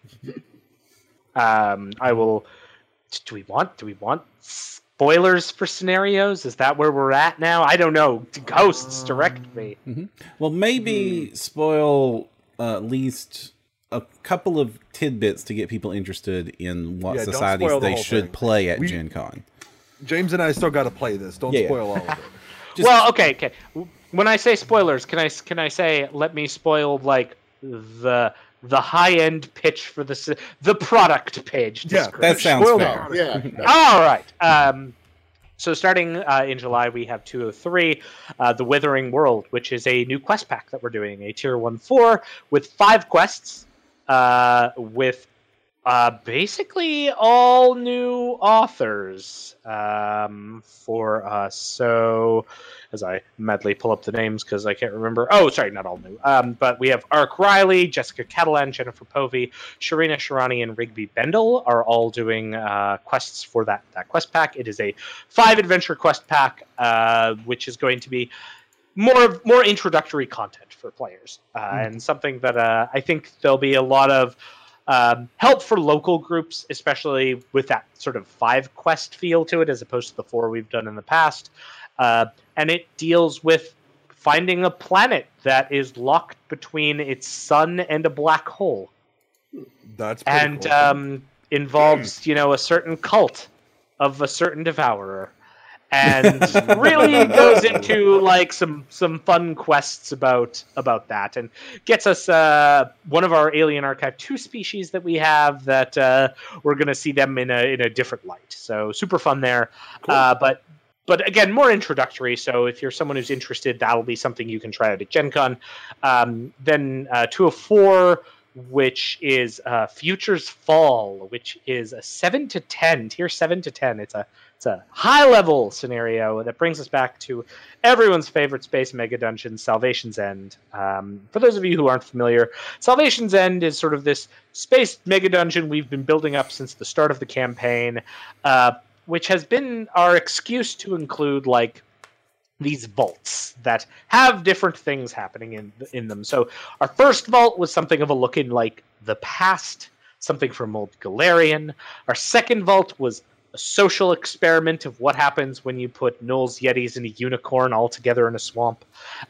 um, I will. Do we want? Do we want spoilers for scenarios? Is that where we're at now? I don't know. Ghosts, direct me. Mm-hmm. Well, maybe mm. spoil uh, at least a couple of tidbits to get people interested in what yeah, societies the they should thing. play at we, Gen Con. James and I still got to play this. Don't yeah. spoil all of it. Just, well, okay, okay. When I say spoilers, can I can I say let me spoil like the the high end pitch for the the product page? Yeah, that sounds Spoil fair. Yeah. All right. Um, so starting uh, in July, we have two oh three, uh, The Withering World, which is a new quest pack that we're doing, a tier one four with five quests, uh, with uh, basically all new authors um, for us. So as I madly pull up the names because I can't remember. Oh, sorry, not all new. Um, but we have Ark Riley, Jessica Catalan, Jennifer Povey, Sharina Sharani, and Rigby Bendel are all doing uh, quests for that, that quest pack. It is a five adventure quest pack, uh, which is going to be more more introductory content for players, uh, mm. and something that uh, I think there'll be a lot of um, help for local groups, especially with that sort of five quest feel to it, as opposed to the four we've done in the past. Uh, and it deals with finding a planet that is locked between its sun and a black hole. That's pretty and cool. um, involves, you know, a certain cult of a certain devourer, and really goes into like some some fun quests about about that, and gets us uh, one of our Alien Archive two species that we have that uh, we're going to see them in a in a different light. So super fun there, cool. uh, but. But again, more introductory, so if you're someone who's interested, that'll be something you can try out at Gen Con. Um, then uh, two oh four, which is uh, Futures Fall, which is a seven to ten, tier seven to ten. It's a it's a high-level scenario that brings us back to everyone's favorite space mega dungeon, Salvation's End. Um, for those of you who aren't familiar, Salvation's End is sort of this space mega dungeon we've been building up since the start of the campaign, uh, which has been our excuse to include like these vaults that have different things happening in in them. So our first vault was something of a look in like the past, something from old Galarian. Our second vault was a social experiment of what happens when you put Knowles Yetis and a unicorn all together in a swamp.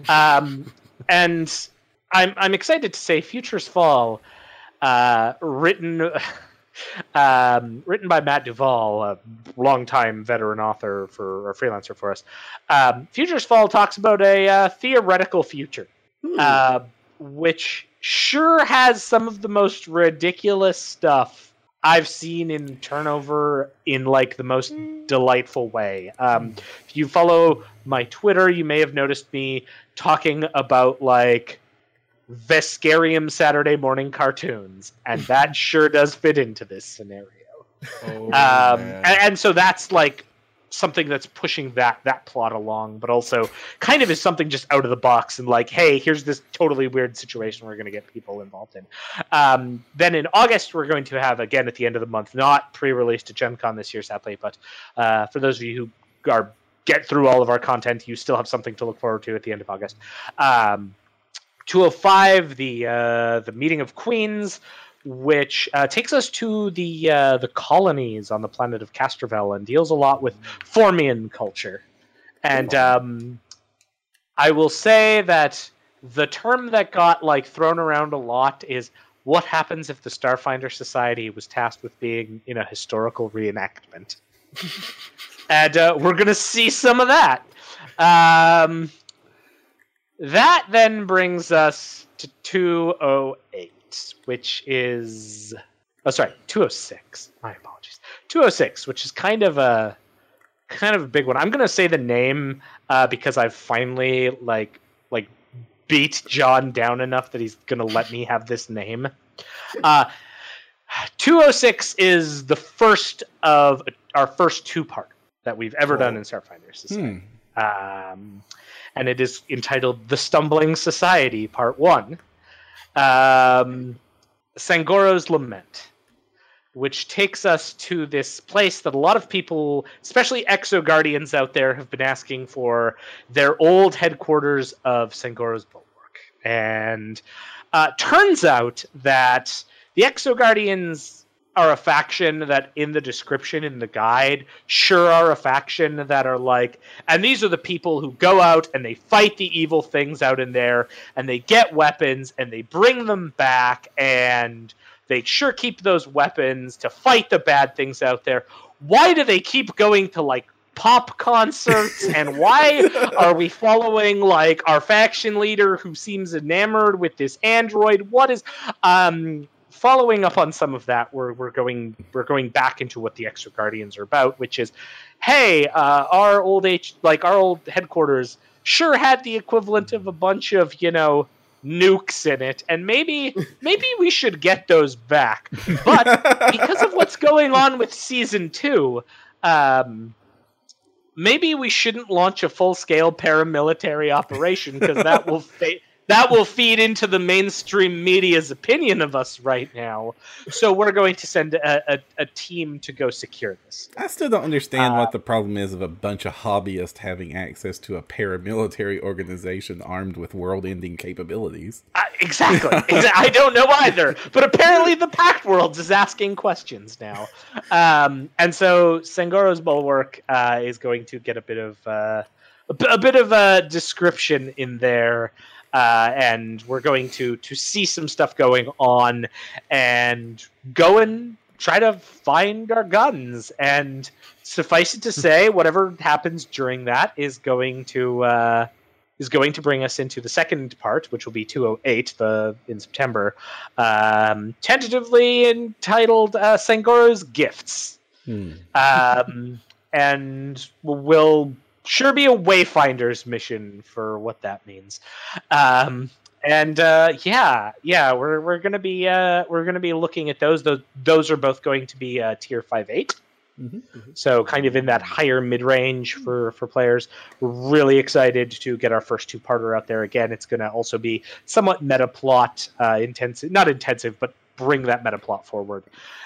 Um, and I'm I'm excited to say Futures Fall, uh, written. Um, written by Matt Duvall, a longtime veteran author for or freelancer for us. Um, Futures Fall talks about a uh, theoretical future, hmm. uh, which sure has some of the most ridiculous stuff I've seen in turnover in like the most delightful way. Um, if you follow my Twitter, you may have noticed me talking about like Vesperium Saturday morning cartoons, and that sure does fit into this scenario. Oh, um, and, and so that's like something that's pushing that that plot along, but also kind of is something just out of the box and like, hey, here's this totally weird situation we're going to get people involved in. Um, then in August, we're going to have, again at the end of the month, not pre-released to Gen Con this year, sadly, but uh, for those of you who are get through all of our content, you still have something to look forward to at the end of August. Um, two oh five, the uh, the Meeting of Queens, which uh, takes us to the uh, the colonies on the planet of Castrovel and deals a lot with Formian culture. And um, I will say that the term that got like thrown around a lot is what happens if the Starfinder Society was tasked with being in a historical reenactment. And uh, we're going to see some of that. Um, that then brings us to two oh eight, which is... Oh, sorry, two oh six. My apologies. two oh six, which is kind of a kind of a big one. I'm going to say the name uh, because I've finally like like beat John down enough that he's going to let me have this name. Uh, two oh six is the first of our first two-part that we've ever done in Starfinder Society. Hmm. Um, and it is entitled The Stumbling Society, Part one. Um, Sangoro's Lament, which takes us to this place that a lot of people, especially Exo Guardians out there, have been asking for, their old headquarters of Sangoro's Bulwark. And uh, turns out that the Exo Guardians are a faction that in the description, in the guide, sure are a faction that are like, and these are the people who go out and they fight the evil things out in there, and they get weapons and they bring them back, and they sure keep those weapons to fight the bad things out there. Why do they keep going to like pop concerts, and why are we following like our faction leader who seems enamored with this android? What is um following up on some of that, we're we're going we're going back into what the Exo Guardians are about, which is, hey, uh, our old H like our old headquarters sure had the equivalent of a bunch of, you know, nukes in it, and maybe maybe we should get those back. But because of what's going on with season two, um, maybe we shouldn't launch a full scale paramilitary operation, because that will fa- that will feed into the mainstream media's opinion of us right now. So we're going to send a, a, a team to go secure this. I still don't understand uh, what the problem is of a bunch of hobbyists having access to a paramilitary organization armed with world-ending capabilities. Uh, exactly. Exa- I don't know either. But apparently the Pact Worlds is asking questions now. Um, and so Sangoro's Bulwark uh, is going to get a bit of uh, a, b- a bit of a description in there. Uh, and we're going to to see some stuff going on and go and try to find our guns. And suffice it to say, whatever happens during that is going to uh, is going to bring us into the second part, which will be two oh eight the in September, um, tentatively entitled uh, Sangoro's Gifts. Hmm. Um, and we'll sure be a Wayfinder's mission for what that means. Um, and uh, yeah, yeah, we're we're gonna be uh, we're gonna be looking at those. Those those are both going to be uh, tier five eight. Mm-hmm. Mm-hmm. So kind of in that higher mid range for for players. We're really excited to get our first two parter out there. Again, it's going to also be somewhat meta plot uh, intensive, not intensive, but bring that meta plot forward.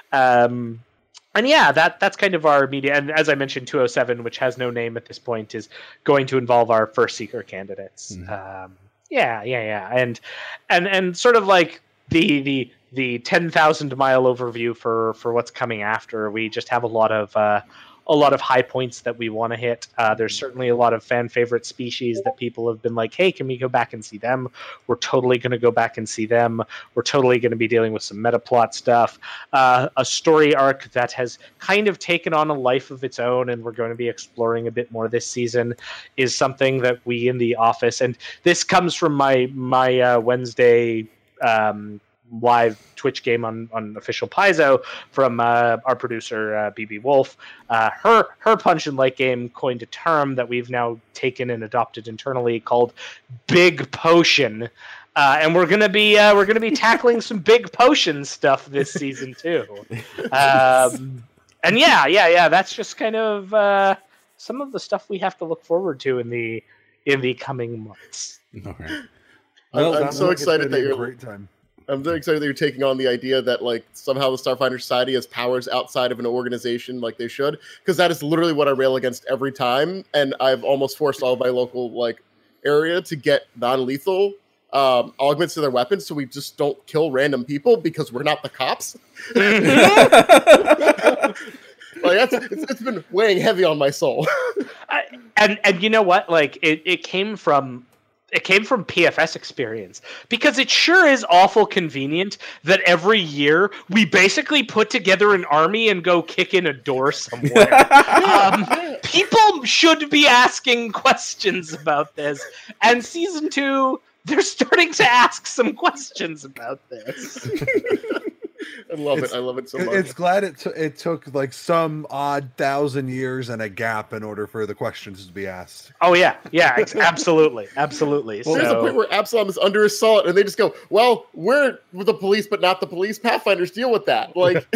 Um, And yeah, that that's kind of our media. And as I mentioned, two oh seven, which has no name at this point, is going to involve our first Seeker candidates. Mm-hmm. Um, yeah, yeah, yeah, and and and sort of like the the the ten thousand mile overview for for what's coming after. We just have a lot of uh, a lot of high points that we want to hit. Uh, there's certainly a lot of fan favorite species that people have been like, hey, can we go back and see them? We're totally going to go back and see them. We're totally going to be dealing with some meta plot stuff. Uh, a story arc that has kind of taken on a life of its own, and we're going to be exploring a bit more this season, is something that we in the office, and this comes from my, my uh, Wednesday um, live Twitch game on, on official Paizo from uh, our producer uh, B B Wolf. Uh, her her Punch and Light game coined a term that we've now taken and adopted internally called Big Potion, uh, and we're gonna be uh, we're gonna be tackling some big potion stuff this season too. Um, and yeah, yeah, yeah, that's just kind of uh, some of the stuff we have to look forward to in the in the coming months. All right. Well, I'm, I'm so like excited that you're. A great time. I'm very excited that you're taking on the idea that like somehow the Starfinder Society has powers outside of an organization like they should, because that is literally what I rail against every time, and I've almost forced all of my local like area to get non-lethal um, augments to their weapons, so we just don't kill random people because we're not the cops. Like that's it's, it's been weighing heavy on my soul. I, and and you know what? Like it, it came from. It came from P F S experience, because it sure is awful convenient that every year we basically put together an army and go kick in a door somewhere. um, people should be asking questions about this, and season two, they're starting to ask some questions about this. I love It's- it. I love it so It- much. It's glad it, t- it took like some odd thousand years and a gap in order for the questions to be asked. Oh yeah, yeah, ex- absolutely, absolutely. There's a so, point where Absalom is under assault, and they just go, "Well, we're the police, but not the police. Pathfinders deal with that." Like,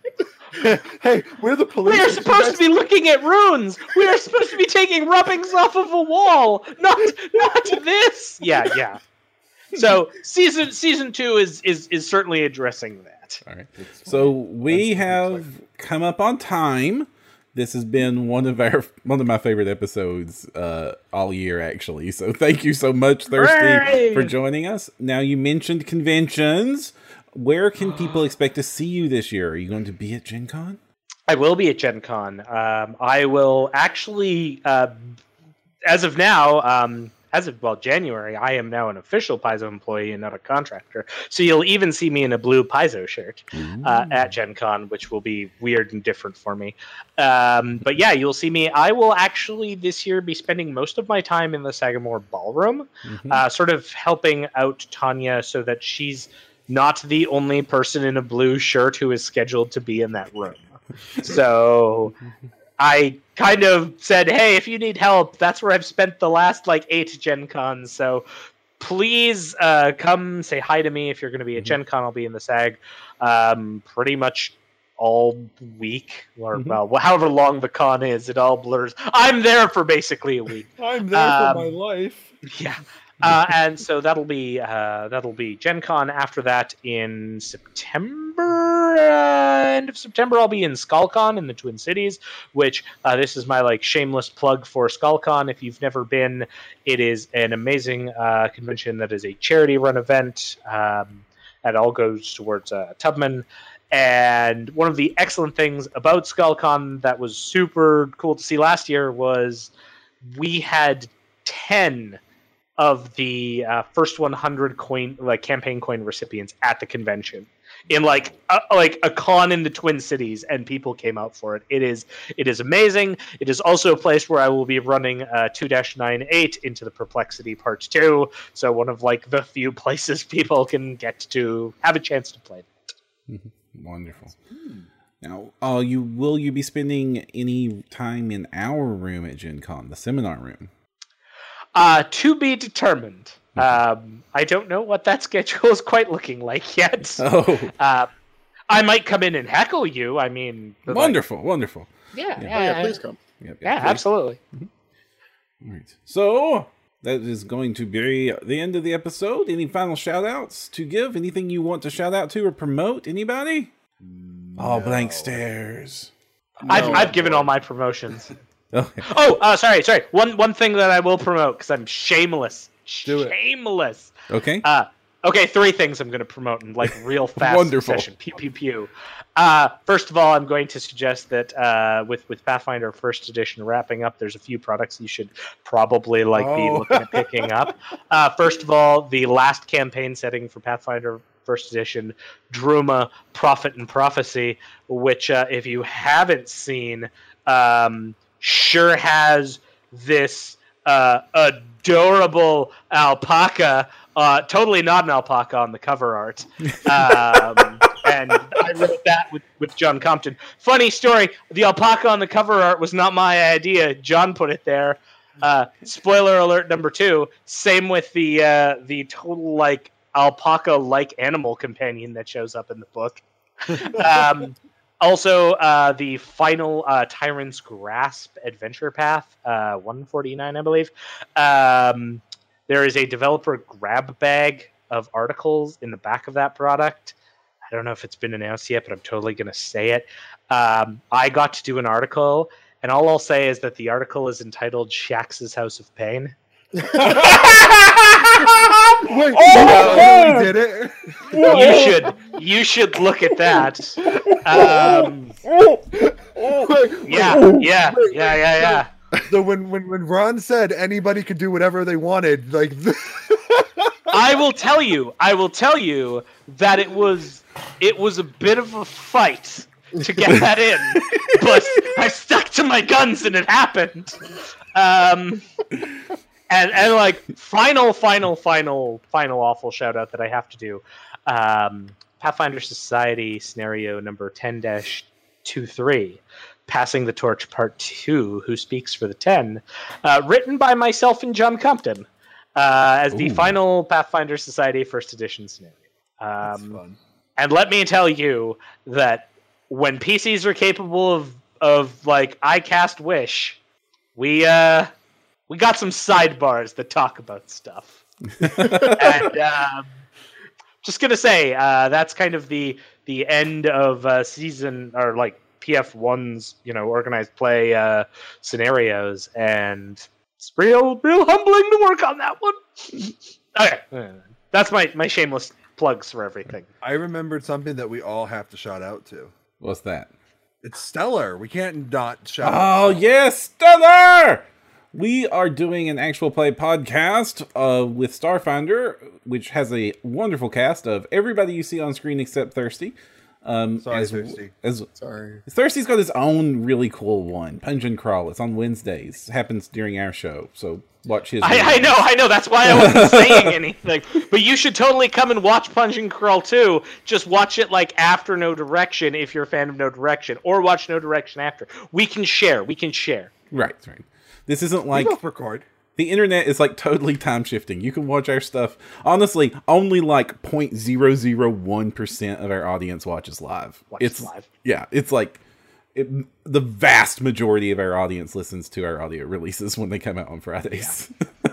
Hey, we're the police. we are supposed to be looking at runes. We are supposed to be taking rubbings off of a wall, not not this. Yeah, yeah. So season season two is is is certainly addressing that. All right. So we have come up on time. This has been one of our one of my favorite episodes uh, all year, actually. So thank you so much, Thirsty, Hooray! for joining us. Now, you mentioned conventions. Where can people expect to see you this year? Are you going to be at Gen Con? I will be at Gen Con. Um, I will actually, uh, as of now, um, as of, well, January, I am now an official Paizo employee and not a contractor. So you'll even see me in a blue Paizo shirt uh, at Gen Con, which will be weird and different for me. Um, but yeah, you'll see me. I will actually this year be spending most of my time in the Sagamore Ballroom, Mhm. uh, sort of helping out Tanya so that she's not the only person in a blue shirt who is scheduled to be in that room. So I kind of said, hey, if you need help, that's where I've spent the last like eight Gen Cons. So please uh, come say hi to me if you're going to be at Gen Con. I'll be in the SAG um, pretty much all week, or Mhm. well, however long the con is. It all blurs. I'm there for basically a week. I'm there Um, for my life. Yeah. Uh, and so that'll be uh, that'll be Gen Con. After that, in September, uh, end of September, I'll be in SkullCon in the Twin Cities. Which uh, this is my like shameless plug for SkullCon. If you've never been, it is an amazing uh, convention that is a charity-run event. Um, that all goes towards uh, Tubman. And one of the excellent things about SkullCon that was super cool to see last year was we had ten of the uh, first one hundred coin, like campaign coin recipients at the convention in like a, like a con in the Twin Cities, and people came out for it. It is it is amazing. It is also a place where I will be running uh, two dash ninety-eight into the Perplexity Part Two. So one of like the few places people can get to have a chance to play. Wonderful. Now, uh, you will you be spending any time in our room at Gen Con, the seminar room? Uh, to be determined. Um, I don't know what that schedule is quite looking like yet. Oh, Uh, I might come in and heckle you. I mean, but, like, wonderful, wonderful. yeah, Yeah. Oh, yeah, yeah, please come. Yep, yep, yeah, please. absolutely. All right. So that is going to be the end of the episode. Any final shout outs to give? Anything you want to shout out to or promote? Anybody? Oh, blank stares. I've No, I've given boy. all my promotions. Okay. Oh, uh, sorry, sorry. One one thing that I will promote because I'm shameless. Do it. Shameless. Okay. Uh, okay, three things I'm going to promote in like real fast Wonderful. succession. Pew pew pew. Uh, first of all, I'm going to suggest that uh, with with Pathfinder First Edition wrapping up, there's a few products you should probably like be Oh. looking at picking up. Uh, first of all, the last campaign setting for Pathfinder First Edition, Druma, Prophet and Prophecy, which uh, if you haven't seen, um, sure has this uh, adorable alpaca. Uh, totally not an alpaca on the cover art. Um, and I wrote that with, with John Compton. Funny story, the alpaca on the cover art was not my idea. John put it there. Uh, spoiler alert number two, same with the uh, the total like alpaca-like animal companion that shows up in the book. Um, also, uh, the final uh, Tyrant's Grasp adventure path, uh, one forty-nine, I believe. Um, there is a developer grab bag of articles in the back of that product. I don't know if it's been announced yet, but I'm totally going to say it. Um, I got to do an article, and all I'll say is that the article is entitled Shax's House of Pain. Wait, Oh! you really did it? You should you should look at that. Um, yeah, yeah, yeah, yeah, yeah. So when, when when Ron said anybody could do whatever they wanted, like I will tell you, I will tell you that it was it was a bit of a fight to get that in, but I stuck to my guns and it happened. Um, and and like final, final, final, final awful shout out that I have to do. Um, Pathfinder Society scenario number ten dash twenty-three, Passing the Torch Part two, Who Speaks for the Ten, uh, written by myself and John Compton, uh, as the Ooh. final Pathfinder Society first edition scenario. That's Um, fun. and let me tell you that when P Cs are capable of, of like, I cast Wish, we, uh, we got some sidebars that talk about stuff. and, um, just gonna say, uh, that's kind of the the end of uh, season, or like P F one's, you know, organized play uh, scenarios, and it's real, real humbling to work on that one. Okay, uh, that's my my shameless plugs for everything. I remembered something that we all have to shout out to. What's that? It's Stellar. We can't not shout out. Oh, yes, Stellar! We are doing an actual play podcast uh, with Starfinder, which has a wonderful cast of everybody you see on screen except Thirsty. Um, Sorry, as, Thirsty. As, Sorry. Thirsty's got his own really cool one, Punch and Crawl. It's on Wednesdays. It happens during our show, so watch his. I, I know, I know. That's why I wasn't saying anything. But you should totally come and watch Punch and Crawl too. Just watch it like after No Direction if you're a fan of No Direction, or watch No Direction after. We can share. We can share. Right, right. This isn't We like both record. the internet is like totally time shifting. You can watch our stuff. Honestly, only like zero point zero zero one percent of our audience watches live. Watches it's live. Yeah, it's like it, the vast majority of our audience listens to our audio releases when they come out on Fridays. Yeah.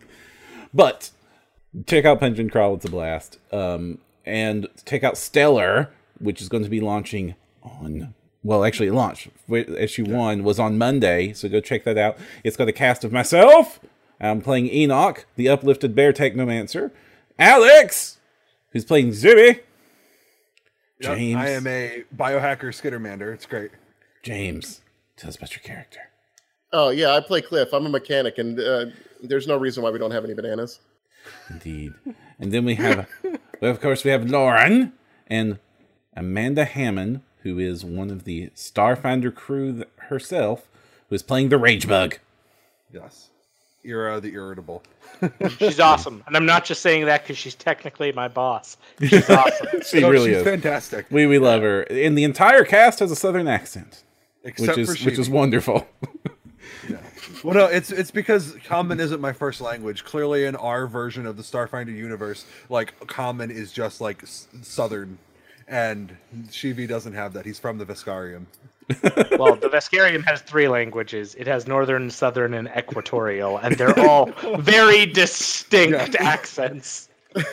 But check out Punch and Crawl. It's a blast. Um, and check out Stellar, which is going to be launching on... Well, actually, it launched. Issue one was on Monday, so go check that out. It's got a cast of myself. I'm playing Enoch, the uplifted bear technomancer. Alex, who's playing Zibby. Yep, James. I am a biohacker Skittermander. It's great. James, tell us about your character. Oh yeah, I play Cliff. I'm a mechanic, and uh, there's no reason why we don't have any bananas. Indeed. And then we have, well, of course, we have Lauren and Amanda Hammond, who is one of the Starfinder crew th- herself, who is playing the Ragebug. Yes. Ira the Irritable. She's awesome. And I'm not just saying that because she's technically my boss. She's awesome. She No, really she's is. fantastic. We we love her. And the entire cast has a southern accent, Except which for is which is Sheevy. wonderful. Well, no, it's it's because Common isn't my first language. Clearly, in our version of the Starfinder universe, like Common is just like s- Southern, and Sheevy doesn't have that. He's from the Vescarium. Well, the Vescarium has three languages. It has Northern, Southern, and Equatorial, and they're all very distinct Yeah. accents.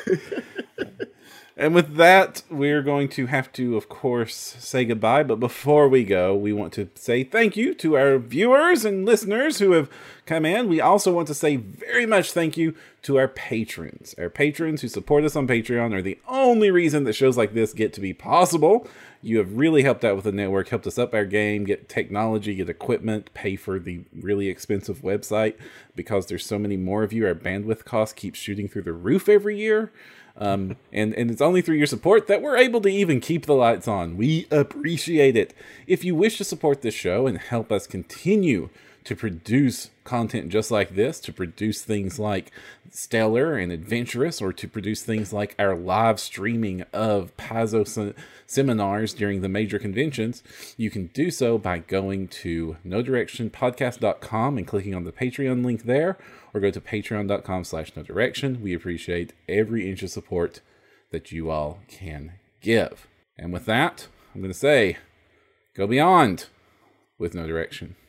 And with that, we're going to have to, of course, say goodbye. But before we go, we want to say thank you to our viewers and listeners who have come in. We also want to say very much thank you to our patrons. Our patrons who support us on Patreon are the only reason that shows like this get to be possible. You have really helped out with the network, helped us up our game, get technology, get equipment, pay for the really expensive website. Because there's so many more of you, our bandwidth costs keep shooting through the roof every year. Um, and, and it's only through your support that we're able to even keep the lights on. We appreciate it. If you wish to support this show and help us continue to produce content just like this, to produce things like Stellar and Adventurous, or to produce things like our live streaming of Paizo se- seminars during the major conventions, you can do so by going to no direction podcast dot com and clicking on the Patreon link there, or go to patreon.com slash no direction. We appreciate every inch of support that you all can give. And with that, I'm going to say, go beyond with No Direction.